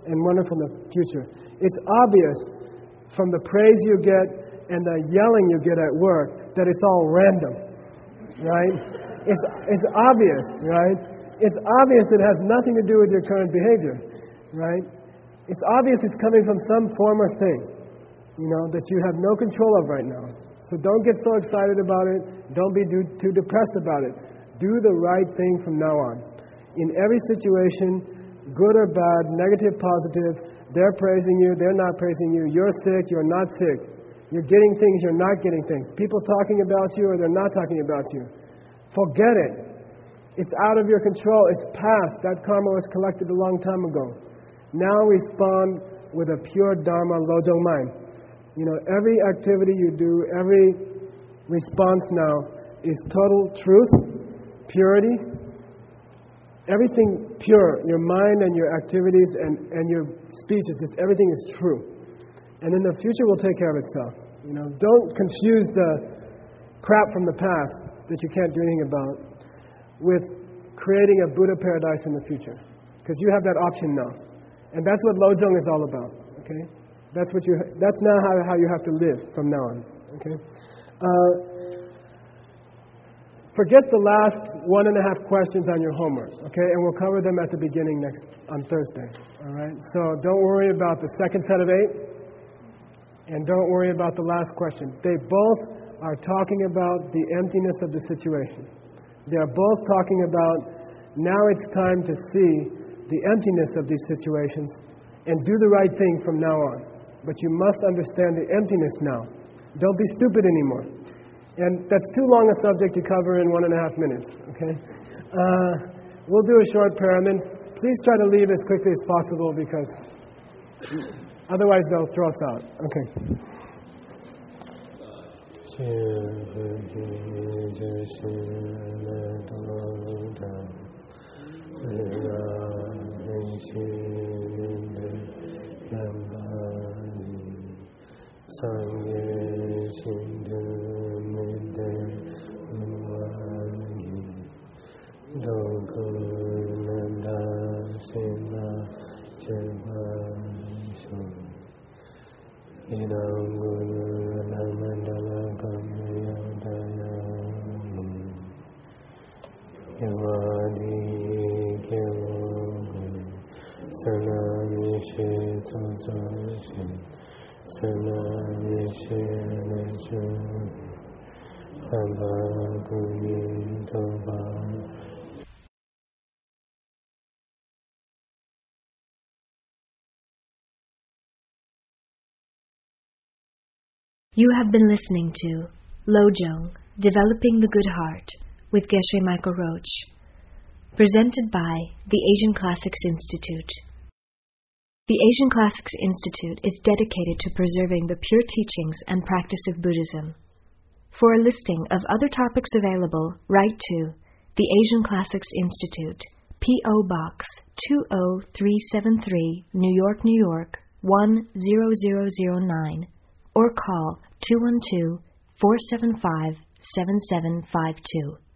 and wonderful in the future. It's obvious from the praise you get and the yelling you get at work that it's all random, right? It's, it's obvious, right? It's obvious it has nothing to do with your current behavior, right? It's obvious it's coming from some former thing, you know, that you have no control of right now. So don't get so excited about it. Don't be too, too depressed about it. Do the right thing from now on. In every situation, good or bad, negative, positive, they're praising you, they're not praising you, you're sick, you're not sick. You're getting things, you're not getting things. People talking about you or they're not talking about you. Forget it. It's out of your control. It's past. That karma was collected a long time ago. Now respond with a pure Dharma Lojong mind. You know, every activity you do, every response now is total truth, purity, everything pure. Your mind and your activities and, and your speech is just, everything is true. And in the future will take care of itself. You know, don't confuse the crap from the past that you can't do anything about with creating a Buddha paradise in the future. Because you have that option now. And that's what Lojong is all about. Okay? That's what you. That's now how, how you have to live from now on. Okay? Uh, forget the last one and a half questions on your homework. Okay? And we'll cover them at the beginning next on Thursday. All right? So don't worry about the second set of eight. And don't worry about the last question. They both are talking about the emptiness of the situation. They are both talking about now it's time to see the emptiness of these situations and do the right thing from now on. But you must understand the emptiness now. Don't be stupid anymore. And that's too long a subject to cover in one and a half minutes. Okay? Uh, we'll do a short prayer, and then please try to leave as quickly as possible because otherwise they'll throw us out. Okay. You have been listening to Lojong, Developing the Good Heart with Geshe Michael Roach, presented by the Asian Classics Institute. The Asian Classics Institute is dedicated to preserving the pure teachings and practice of Buddhism. For a listing of other topics available, write to the Asian Classics Institute, P O. Box two oh three seven three, New York, New York one zero zero zero nine, or call two one two, four seven five, seven seven five two.